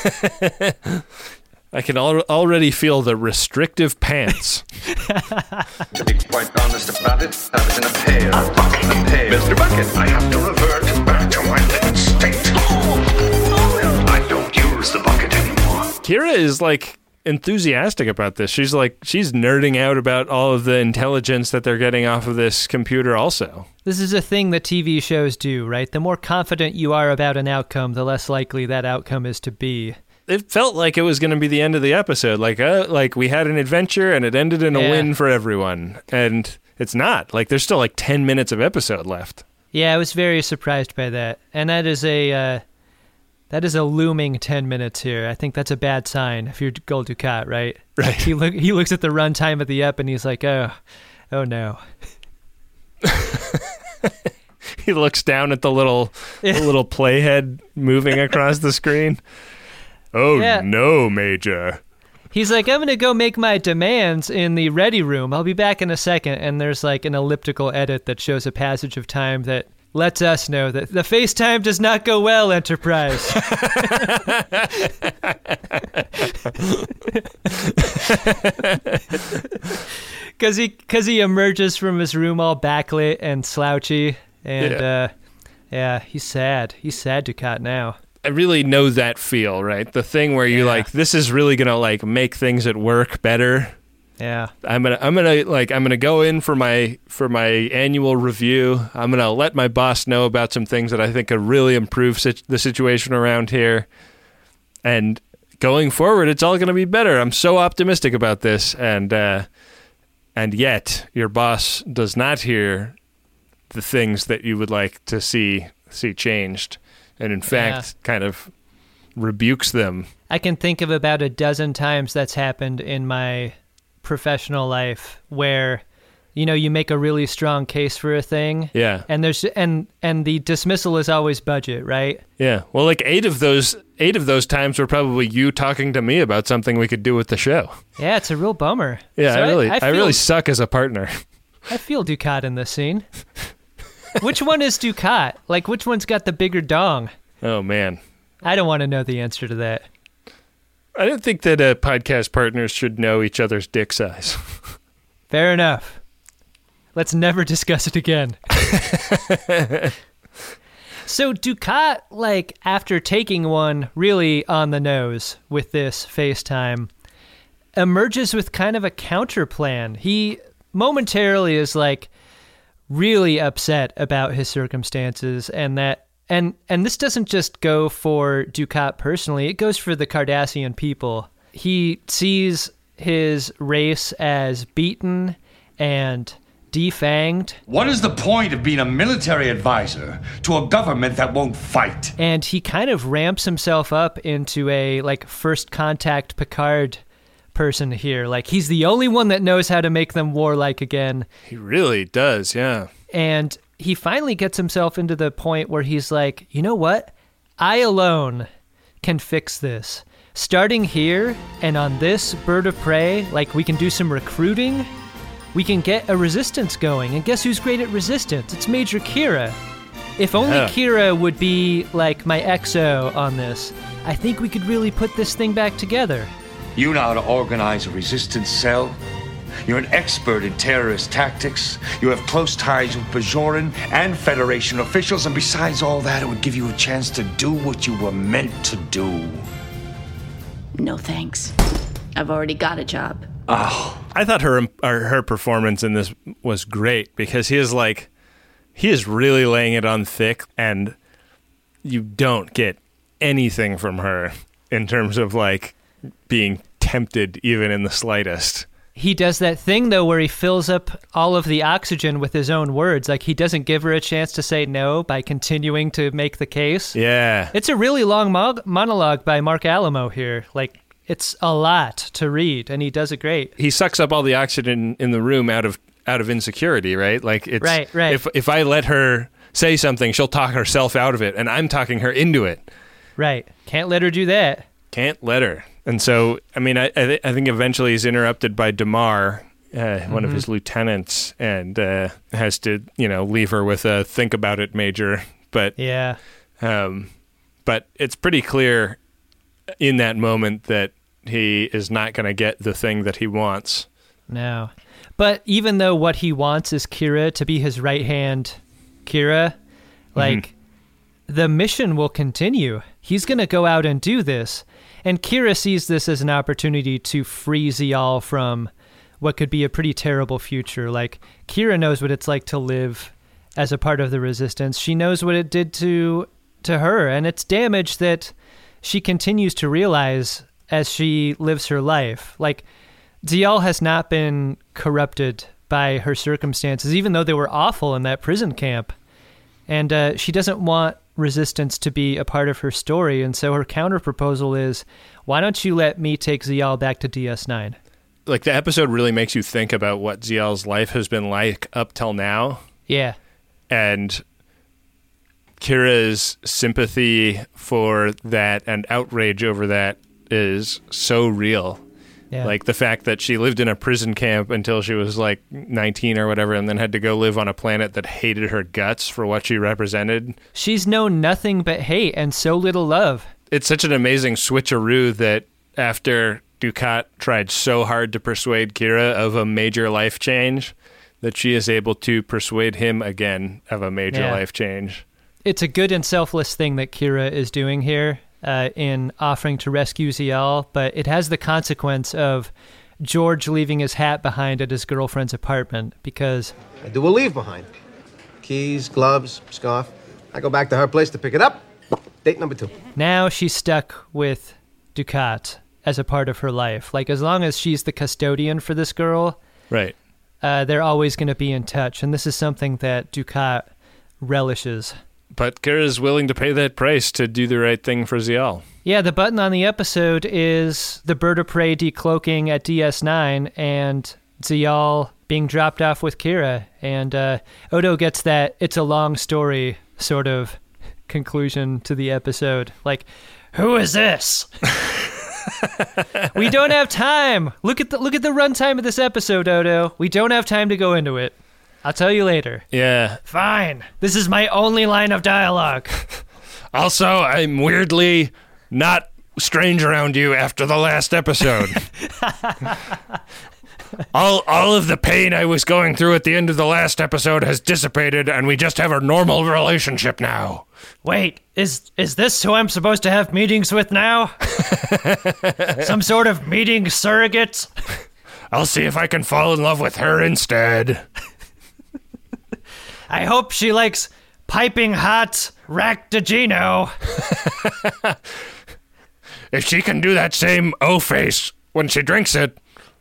I can al- already feel the restrictive pants. To be quite honest about it, I was in a pail. A bucket. A pail. Mister Bucket, I have to revert back to my living state. I don't use the bucket anymore. Kira is like enthusiastic about this. She's like, she's nerding out about all of the intelligence that they're getting off of this computer also. This is a thing that T V shows do, right? The more confident you are about an outcome, the less likely that outcome is to be. It felt like it was going to be the end of the episode. Like, uh, like we had an adventure and it ended in a Yeah. win for everyone. And it's not. Like, there's still like ten minutes of episode left. Yeah, I was very surprised by that. And that is a uh, that is a looming ten minutes here. I think that's a bad sign if you're Gul Dukat, right? Right. He look he looks at the runtime of the ep and he's like, oh, oh no. He looks down at the little the little playhead moving across the screen. Oh, Yeah. no, Major. He's like, I'm going to go make my demands in the ready room. I'll be back in a second. And there's like an elliptical edit that shows a passage of time that lets us know that the FaceTime does not go well, Enterprise. Because he, cause he emerges from his room all backlit and slouchy. And Yeah. uh, yeah, he's sad. He's sad, Dukat, now. I really know that feel, right? The thing where you're Yeah. like, this is really gonna like make things at work better. Yeah. I'm gonna, I'm gonna like, I'm gonna go in for my for my annual review. I'm gonna let my boss know about some things that I think could really improve sit- the situation around here. And going forward, it's all gonna be better. I'm so optimistic about this, and uh, and yet your boss does not hear the things that you would like to see see changed. And in fact, Yeah. kind of rebukes them. I can think of about a dozen times that's happened in my professional life where, you know, you make a really strong case for a thing. Yeah. And there's and and the dismissal is always budget, right? Yeah. Well, like eight of those eight of those times were probably you talking to me about something we could do with the show. Yeah, it's a real bummer. Yeah, So I really I, feel, really suck as a partner. I feel Dukat in this scene. Which one is Dukat? Like, which one's got the bigger dong? Oh man. I don't want to know the answer to that. I don't think that uh, podcast partners should know each other's dick size. Fair enough. Let's never discuss it again. So Dukat, like, after taking one really on the nose with this FaceTime, emerges with kind of a counter plan. He momentarily is like really upset about his circumstances, and that and and this doesn't just go for Dukat personally, it goes for the Cardassian people. He sees his race as beaten and defanged. What is the point of being a military advisor to a government that won't fight? And he kind of ramps himself up into a like first contact Picard person here. Like he's the only one that knows how to make them warlike again. He really does, yeah. And he finally gets himself into the point where he's like, you know what? I alone can fix this. Starting here and on this bird of prey, like we can do some recruiting. We can get a resistance going. And guess who's great at resistance? It's Major Kira. If only yeah. Kira would be like my X O on this, I think we could really put this thing back together. You know how to organize a resistance cell? You're an expert in terrorist tactics. You have close ties with Bajoran and Federation officials, and besides all that, it would give you a chance to do what you were meant to do. No thanks. I've already got a job. Oh, I thought her her performance in this was great because he is like, he is really laying it on thick, and you don't get anything from her in terms of like being tempted even in the slightest. He does that thing, though, where he fills up all of the oxygen with his own words. Like, he doesn't give her a chance to say no by continuing to make the case. Yeah. It's a really long mo- monologue by Mark Alamo here. Like, it's a lot to read, and he does it great. He sucks up all the oxygen in the room out of out of insecurity, right? Like, it's right, right. If, if I let her say something, she'll talk herself out of it, and I'm talking her into it. Right. Can't let her do that. Can't let her. And so, I mean, I I, th- I think eventually he's interrupted by Damar, uh, mm-hmm. one of his lieutenants, and uh, has to, you know, leave her with a think about it, Major. But yeah, um, but it's pretty clear in that moment that he is not going to get the thing that he wants. No. But even though what he wants is Kira to be his right hand, Kira, like, mm-hmm. the mission will continue. He's going to go out and do this. And Kira sees this as an opportunity to free Ziyal from what could be a pretty terrible future. Like, Kira knows what it's like to live as a part of the Resistance. She knows what it did to to her, and it's damage that she continues to realize as she lives her life. Like, Ziyal has not been corrupted by her circumstances, even though they were awful in that prison camp. And uh, she doesn't want Resistance to be a part of her story, and so her counter proposal is, why don't you let me take Ziyal back to D S nine? Like, the episode really makes you think about what Ziyal's life has been like up till now. Yeah. And Kira's sympathy for that and outrage over that is so real. Yeah. Like, the fact that she lived in a prison camp until she was like nineteen or whatever, and then had to go live on a planet that hated her guts for what she represented. She's known nothing but hate and so little love. It's such an amazing switcheroo that after Dukat tried so hard to persuade Kira of a major life change, that she is able to persuade him again of a major yeah. life change. It's a good and selfless thing that Kira is doing here. Uh, in offering to rescue Ziyal, but it has the consequence of George leaving his hat behind at his girlfriend's apartment because... I do a leave behind. Keys, gloves, scarf. I go back to her place to pick it up. Date number two. Now she's stuck with Dukat as a part of her life. Like, as long as she's the custodian for this girl, right? Uh, they're always going to be in touch, and this is something that Dukat relishes. But Kira's willing to pay that price to do the right thing for Ziyal. Yeah, the button on the episode is the bird of prey decloaking at D S nine and Ziyal being dropped off with Kira. And uh, Odo gets that it's a long story sort of conclusion to the episode. Like, who is this? We don't have time. Look at the look at the runtime of this episode, Odo. We don't have time to go into it. I'll tell you later. Yeah. Fine. This is my only line of dialogue. Also, I'm weirdly not strange around you after the last episode. all all of the pain I was going through at the end of the last episode has dissipated, and we just have a normal relationship now. Wait, is is this who I'm supposed to have meetings with now? Some sort of meeting surrogate? I'll see if I can fall in love with her instead. I hope she likes piping hot Ractigino. If she can do that same O face when she drinks it,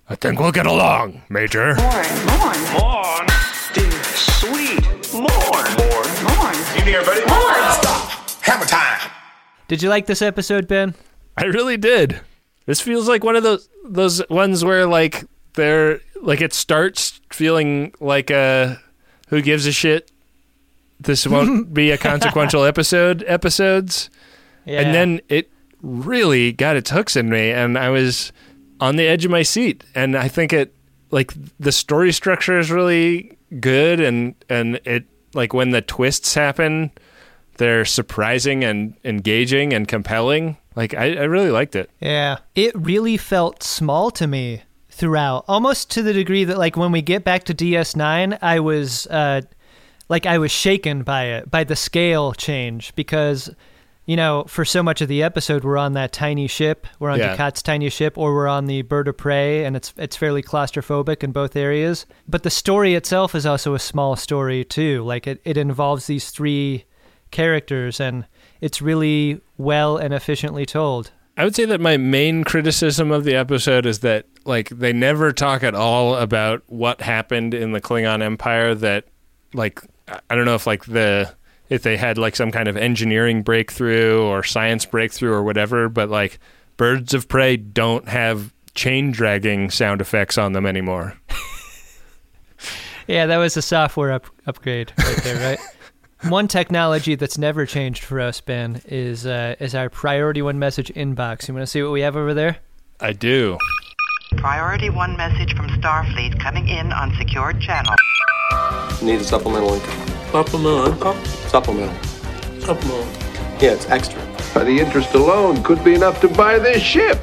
I think we'll get along, Major. Morn, morn. Morn. Dear, sweet. Morn. Morn. Morn. Evening, everybody. Morn. Stop. Hammer time. Did you like this episode, Ben? I really did. This feels like one of those those ones where like they're like it starts feeling like a who gives a shit. This won't be a consequential episode. Episodes, Yeah. and then it really got its hooks in me, and I was on the edge of my seat. And I think it like the story structure is really good, and and it like when the twists happen, they're surprising and engaging and compelling. Like, I, I really liked it. Yeah. It really felt small to me throughout, almost to the degree that, like, when we get back to D S nine, I was, uh, like, I was shaken by it, by the scale change, because, you know, for so much of the episode, we're on that tiny ship, we're on Yeah. Ducat's tiny ship, or we're on the Bird of Prey, and it's it's fairly claustrophobic in both areas. But the story itself is also a small story, too. Like, it, it involves these three characters, and it's really well and efficiently told. I would say that my main criticism of the episode is that, like, they never talk at all about what happened in the Klingon Empire. That, like, I don't know if, like, the if they had, like, some kind of engineering breakthrough or science breakthrough or whatever, but, like, Birds of Prey don't have chain dragging sound effects on them anymore. Yeah, that was a software up- upgrade right there, right? One technology that's never changed for us, Ben, is uh, is our Priority One message inbox. You want to see what we have over there? I do. Priority One message from Starfleet coming in on secured channel. Need a supplemental income. Supplemental income? Supplemental. Supplemental. Yeah, it's extra. The interest alone could be enough to buy this ship.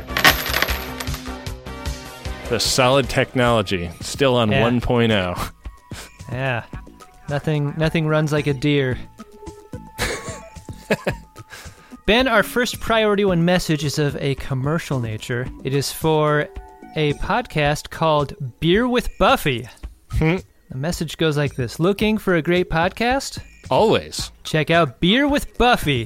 The solid technology, still on Yeah. one point oh. Yeah. Nothing nothing runs like a deer. Ben, our first Priority One message is of a commercial nature. It is for a podcast called Beer with Buffy. The message goes like this. Looking for a great podcast? Always. Check out Beer with Buffy.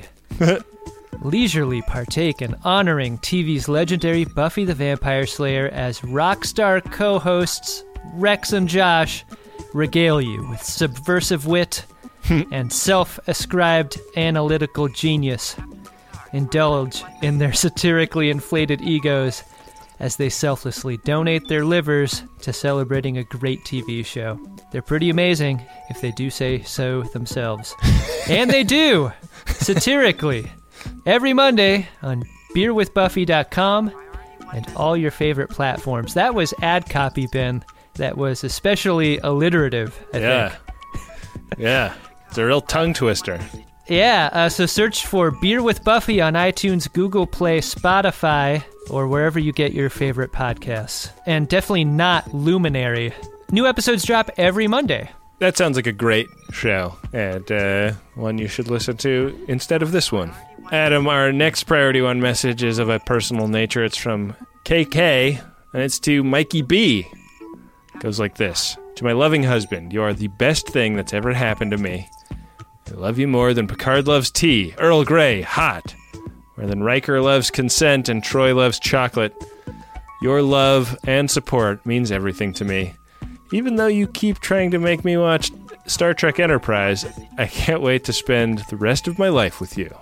Leisurely partake in honoring T V's legendary Buffy the Vampire Slayer as rock star co-hosts Rex and Josh regale you with subversive wit and self-ascribed analytical genius. Indulge in their satirically inflated egos as they selflessly donate their livers to celebrating a great T V show. They're pretty amazing, if they do say so themselves. And they do, satirically, every Monday on beer with buffy dot com and all your favorite platforms. That was ad copy, Ben. That was especially alliterative, I yeah. think. Yeah. It's a real tongue twister. Yeah, uh, so search for Beer with Buffy on iTunes, Google Play, Spotify, or wherever you get your favorite podcasts. And definitely not Luminary. New episodes drop every Monday. That sounds like a great show, and uh, one you should listen to instead of this one. Adam, our next Priority One message is of a personal nature. It's from K K, and it's to Mikey B. It goes like this. To my loving husband, you are the best thing that's ever happened to me. I love you more than Picard loves tea, Earl Grey, hot. More than Riker loves consent and Troy loves chocolate. Your love and support means everything to me. Even though you keep trying to make me watch Star Trek Enterprise, I can't wait to spend the rest of my life with you.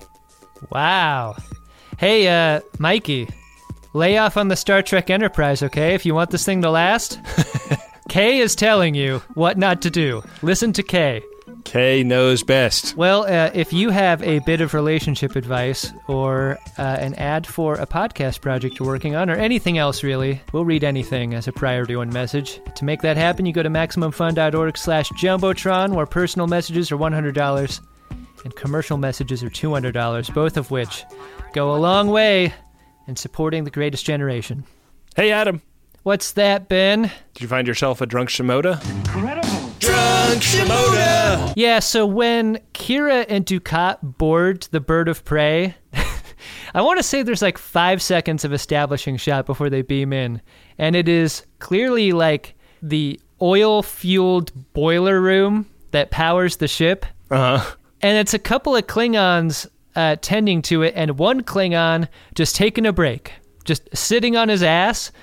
Wow. Hey, uh, Mikey, lay off on the Star Trek Enterprise, okay, if you want this thing to last? Kay is telling you what not to do. Listen to Kay. Kay knows best. Well, uh, if you have a bit of relationship advice or uh, an ad for a podcast project you're working on or anything else, really, we'll read anything as a Priority One message. To make that happen, you go to MaximumFun.org slash Jumbotron, where personal messages are one hundred dollars and commercial messages are two hundred dollars, both of which go a long way in supporting the greatest generation. Hey, Adam. What's that, Ben? Did you find yourself a drunk Shimoda? Incredible. Drunk Shimoda! Yeah, so when Kira and Ducat board the Bird of Prey, I want to say there's like five seconds of establishing shot before they beam in. And it is clearly like the oil-fueled boiler room that powers the ship. Uh-huh. And it's a couple of Klingons uh, tending to it, and one Klingon just taking a break, just sitting on his ass,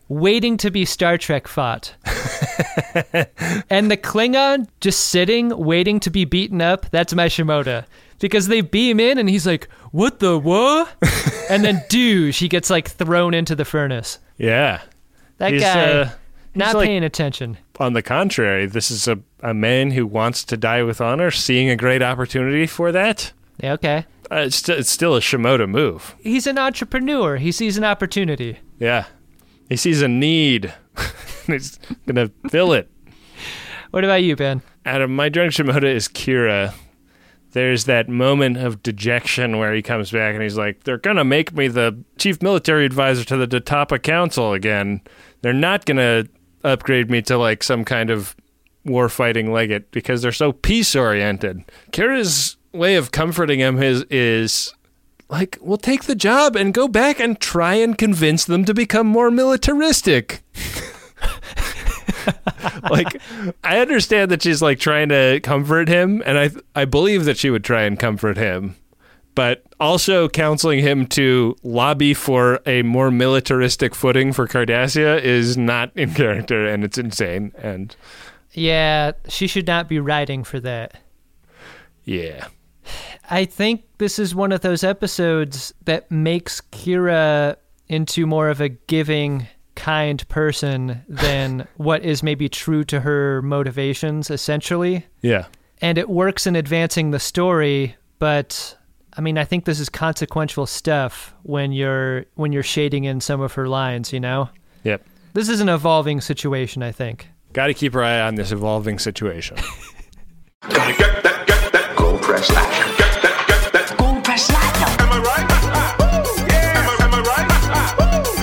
waiting to be Star Trek fought. And the Klingon just sitting, waiting to be beaten up, that's my Shimoda. Because they beam in and he's like, what the what? And then douche, he gets like thrown into the furnace. Yeah. That he's, guy, uh, not like, paying attention. On the contrary, this is a, a man who wants to die with honor, seeing a great opportunity for that. Yeah, okay. Uh, it's, st- it's still a Shimoda move. He's an entrepreneur. He sees an opportunity. Yeah. He sees a need. He's going to fill it. What about you, Ben? Adam, my drunk Shimoda is Kira. There's that moment of dejection where he comes back and he's like, they're going to make me the chief military advisor to the Datapa Council again. They're not going to upgrade me to like some kind of war-fighting legate because they're so peace-oriented. Kira's way of comforting him is, is like, well, take the job and go back and try and convince them to become more militaristic. Like, I understand that she's like trying to comfort him, and I I believe that she would try and comfort him, but also counseling him to lobby for a more militaristic footing for Cardassia is not in character, and it's insane. And yeah, she should not be writing for that. Yeah. I think this is one of those episodes that makes Kira into more of a giving, kind person than what is maybe true to her motivations, essentially. Yeah. And it works in advancing the story, but I mean, I think this is consequential stuff when you're when you're shading in some of her lines, you know? Yep. This is an evolving situation, I think. Got to keep our eye on this evolving situation. Gotta get that, get that gold press platinum. Get that, get that gold press platinum. Am I right? Ah, yeah. Am I, am I right? Ah,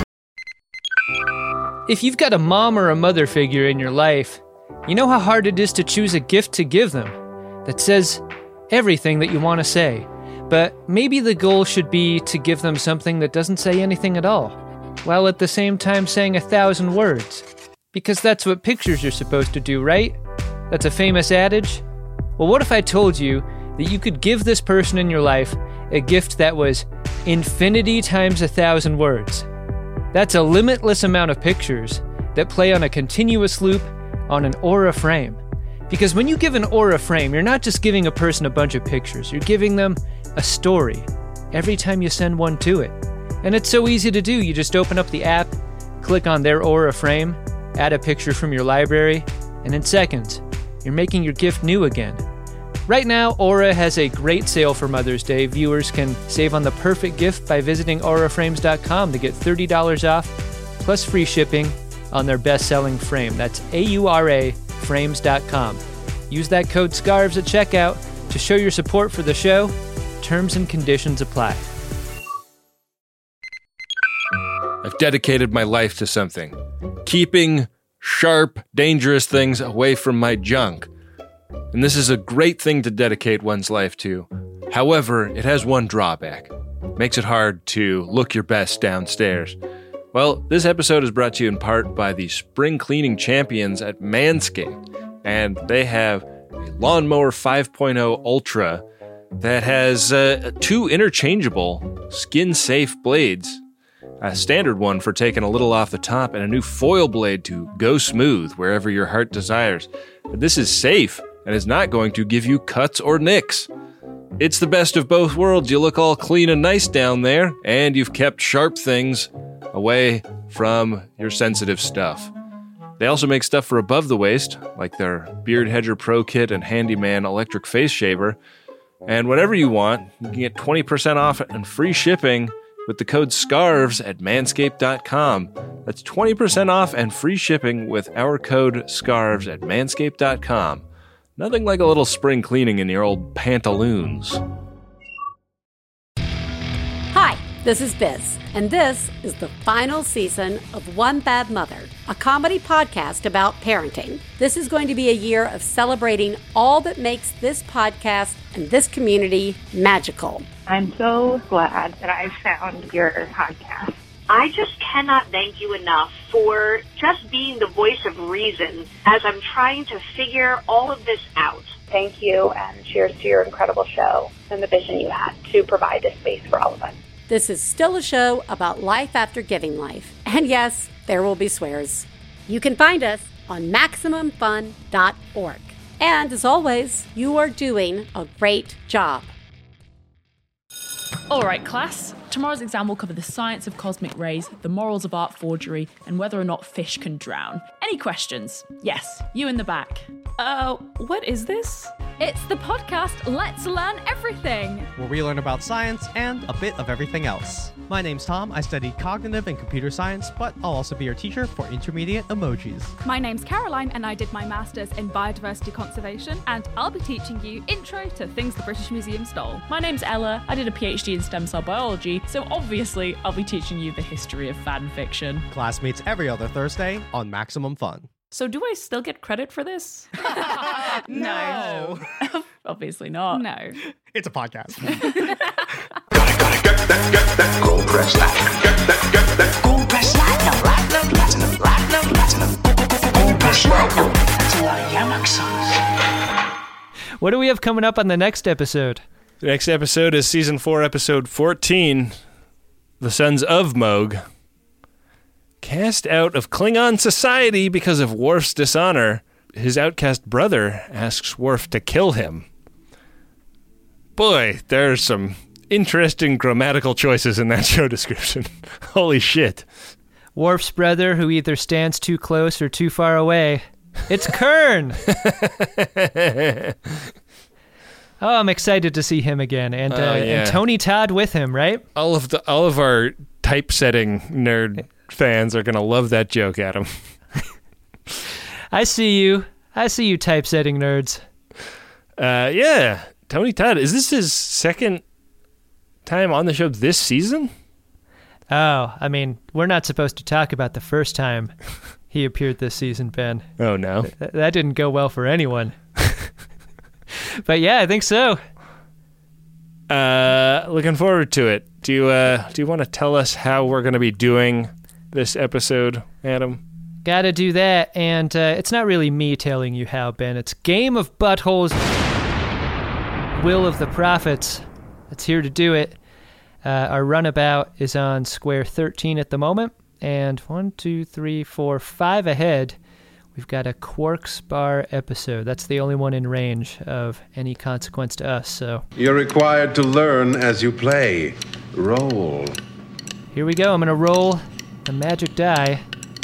if you've got a mom or a mother figure in your life, you know how hard it is to choose a gift to give them that says everything that you want to say. But maybe the goal should be to give them something that doesn't say anything at all, while at the same time saying a thousand words. Because that's what pictures are supposed to do, right? That's a famous adage. Well, what if I told you that you could give this person in your life a gift that was infinity times a thousand words? That's a limitless amount of pictures that play on a continuous loop on an aura frame. Because when you give an aura frame, you're not just giving a person a bunch of pictures, you're giving them a story every time you send one to it. And it's so easy to do. You just open up the app, click on their aura frame, add a picture from your library, and in seconds, you're making your gift new again. Right now, Aura has a great sale for Mother's Day. Viewers can save on the perfect gift by visiting aura frames dot com to get thirty dollars off, plus free shipping on their best-selling frame. That's A U R A frames dot com. Use that code SCARVES at checkout to show your support for the show. Terms and conditions apply. I've dedicated my life to something. Keeping sharp, dangerous things away from my junk. And this is a great thing to dedicate one's life to. However, it has one drawback. It makes it hard to look your best downstairs. Well, this episode is brought to you in part by the spring cleaning champions at Manscaped. And they have a Lawnmower five point oh Ultra that has uh, two interchangeable skin-safe blades. A standard one for taking a little off the top, and a new foil blade to go smooth wherever your heart desires. But this is safe and is not going to give you cuts or nicks. It's the best of both worlds. You look all clean and nice down there, and you've kept sharp things away from your sensitive stuff. They also make stuff for above the waist, like their Beard Hedger Pro Kit and Handyman Electric Face Shaver. And whatever you want, you can get twenty percent off and free shipping with the code SCARVES at manscaped dot com. That's twenty percent off and free shipping with our code SCARVES at manscaped dot com. Nothing like a little spring cleaning in your old pantaloons. Hi, this is Biz, and this is the final season of One Bad Mother, a comedy podcast about parenting. This is going to be a year of celebrating all that makes this podcast and this community magical. I'm so glad that I found your podcast. I just cannot thank you enough for just being the voice of reason as I'm trying to figure all of this out. Thank you, and cheers to your incredible show and the vision you had to provide this space for all of us. This is still a show about life after giving life. And yes, there will be swears. You can find us on Maximum Fun dot org. And as always, you are doing a great job. All right, class. Tomorrow's exam will cover the science of cosmic rays, the morals of art forgery, and whether or not fish can drown. Any questions? Yes, you in the back. Uh, what is this? It's the podcast Let's Learn Everything, where we learn about science and a bit of everything else. My name's Tom. I study cognitive and computer science, but I'll also be your teacher for intermediate emojis. My name's Caroline, and I did my master's in biodiversity conservation, and I'll be teaching you intro to things the British Museum stole. My name's Ella. I did a PhD in stem cell biology, so obviously I'll be teaching you the history of fan fiction. Class meets every other Thursday on Maximum Fun. So do I still get credit for this? No. Obviously not. No. It's a podcast. Go press that. Get that, get that. Go press platinum, platinum, platinum, platinum, platinum. Go press platinum. To our Yamak sons. What do we have coming up on the next episode? The next episode is season four, episode fourteen, The Sons of Moog. Cast out of Klingon society because of Worf's dishonor, his outcast brother asks Worf to kill him. Boy, there's some interesting grammatical choices in that show description. Holy shit. Worf's brother, who either stands too close or too far away. It's Kern! Oh, I'm excited to see him again. And, uh, uh, yeah. and Tony Todd with him, right? All of the all of our typesetting nerd fans are going to love that joke, Adam. I see you. I see you typesetting nerds. Uh, yeah. Tony Todd. Is this his second time on the show this season? Oh, I mean, we're not supposed to talk about the first time he appeared this season, Ben. Oh, no. Th- that didn't go well for anyone. But yeah, I think so. Uh, looking forward to it. Do you, uh, do you want to tell us how we're going to be doing this episode, Adam? Gotta do that, and uh, it's not really me telling you how, Ben. It's Game of Buttholes, Will of the Prophets. It's here to do it. Uh, our runabout is on square thirteen at the moment, and one, two, three, four, five ahead. We've got a Quarks Bar episode. That's the only one in range of any consequence to us, so... You're required to learn as you play. Roll. Here we go. I'm going to roll the magic die.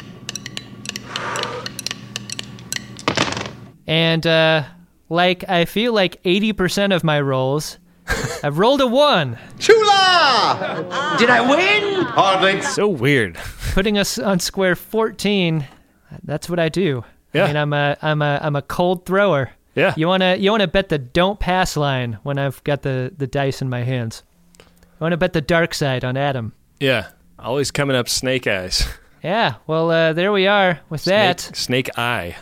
And, uh, like, I feel like eighty percent of my rolls, I've rolled a one. Chula! Did I win? Hardly. So weird. Putting us on square fourteen... That's what I do. Yeah. I mean, I'm a, I'm a, I'm a cold thrower. Yeah. You wanna, you wanna bet the don't pass line when I've got the, the dice in my hands. I wanna bet the dark side on Adam. Yeah. Always coming up snake eyes. Yeah. Well, uh, there we are with Snake, that. Snake eye.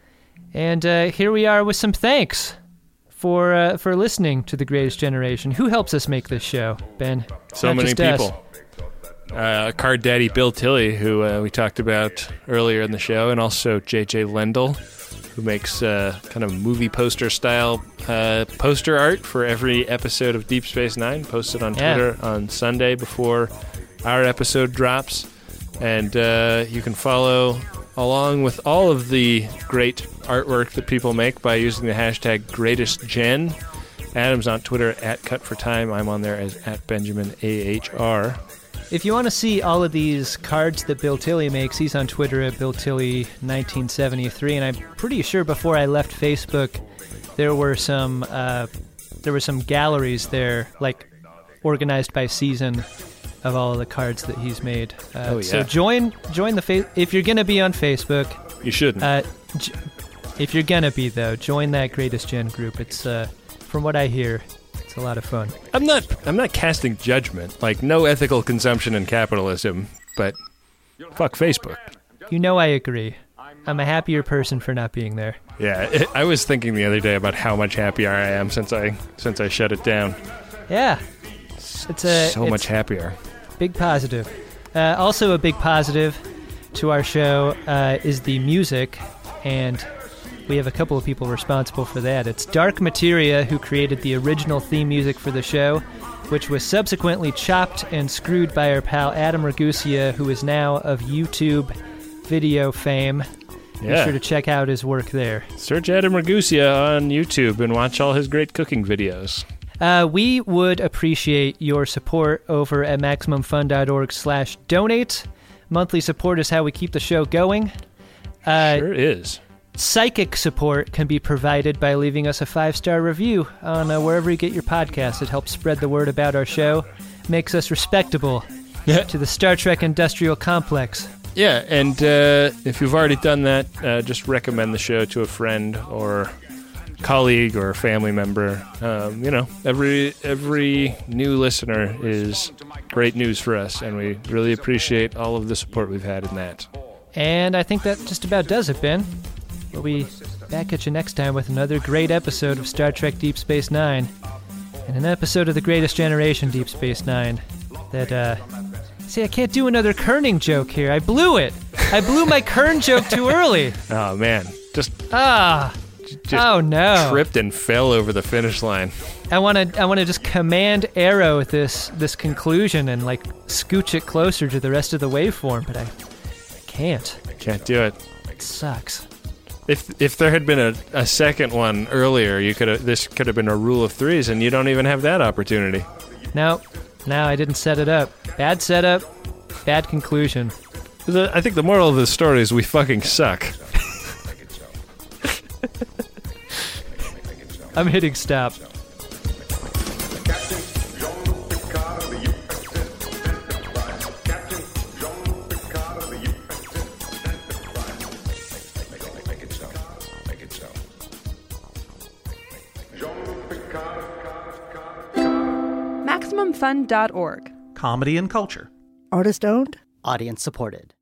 And uh, here we are with some thanks for uh, for listening to The Greatest Generation. Who helps us make this show, Ben? So Not many just us. people. Uh, Card Daddy Bill Tilley, who uh, we talked about earlier in the show, and also J J Lendl, who makes uh, kind of movie poster style uh, poster art for every episode of Deep Space Nine, posted on Yeah. Twitter on Sunday before our episode drops. And uh, you can follow along with all of the great artwork that people make by using the hashtag GreatestGen. Adam's on Twitter at Cut for Time. I'm on there as at Benjamin A H R. If you want to see all of these cards that Bill Tilley makes, he's on Twitter at Bill Tilley nineteen seventy-three, and I'm pretty sure before I left Facebook, there were some uh, there were some galleries there, like organized by season, of all of the cards that he's made. Uh, Oh, yeah. So join join the fa- if you're gonna be on Facebook. You shouldn't. Uh, j- if you're gonna be though, join that Greatest Gen group. It's uh, from what I hear, it's a lot of fun. I'm not I'm not casting judgment, like no ethical consumption in capitalism, but fuck Facebook. You know I agree. I'm a happier person for not being there. Yeah, it, I was thinking the other day about how much happier I am since I since I shut it down. Yeah. It's a so it's much happier. Big positive. Uh, also a big positive to our show uh, is the music, and we have a couple of people responsible for that. It's Dark Materia, who created the original theme music for the show, which was subsequently chopped and screwed by our pal Adam Ragusia, who is now of YouTube video fame. Be Yeah. sure to check out his work there. Search Adam Ragusia on YouTube and watch all his great cooking videos. Uh, we would appreciate your support over at MaximumFun.org slash donate. Monthly support is how we keep the show going. Uh, Sure is. Psychic support can be provided by leaving us a five-star review on uh, wherever you get your podcasts. It helps spread the word about our show, makes us respectable to the Star Trek industrial complex. Yeah, and uh, if you've already done that, uh, just recommend the show to a friend or colleague or family member. Um, you know, every every new listener is great news for us, and we really appreciate all of the support we've had in that. And I think that just about does it, Ben. We'll be back at you next time with another great episode of Star Trek Deep Space Nine, and an episode of The Greatest Generation Deep Space Nine that, uh... See, I can't do another kerning joke here. I blew it. I blew my kern joke too early. Oh, man. Just... Ah... Just oh no! Tripped and fell over the finish line. I want to. I want to just command arrow this this conclusion and like scooch it closer to the rest of the waveform, but I, I can't. Can't do it. It sucks. If if there had been a, a second one earlier, you could have. This could have been a rule of threes, and you don't even have that opportunity. No, no, I didn't set it up. Bad setup, bad conclusion. The, I think the moral of the story is we fucking suck. I'm hitting stop. Maximum Fun dot org. Comedy and culture. Artist owned. Audience supported.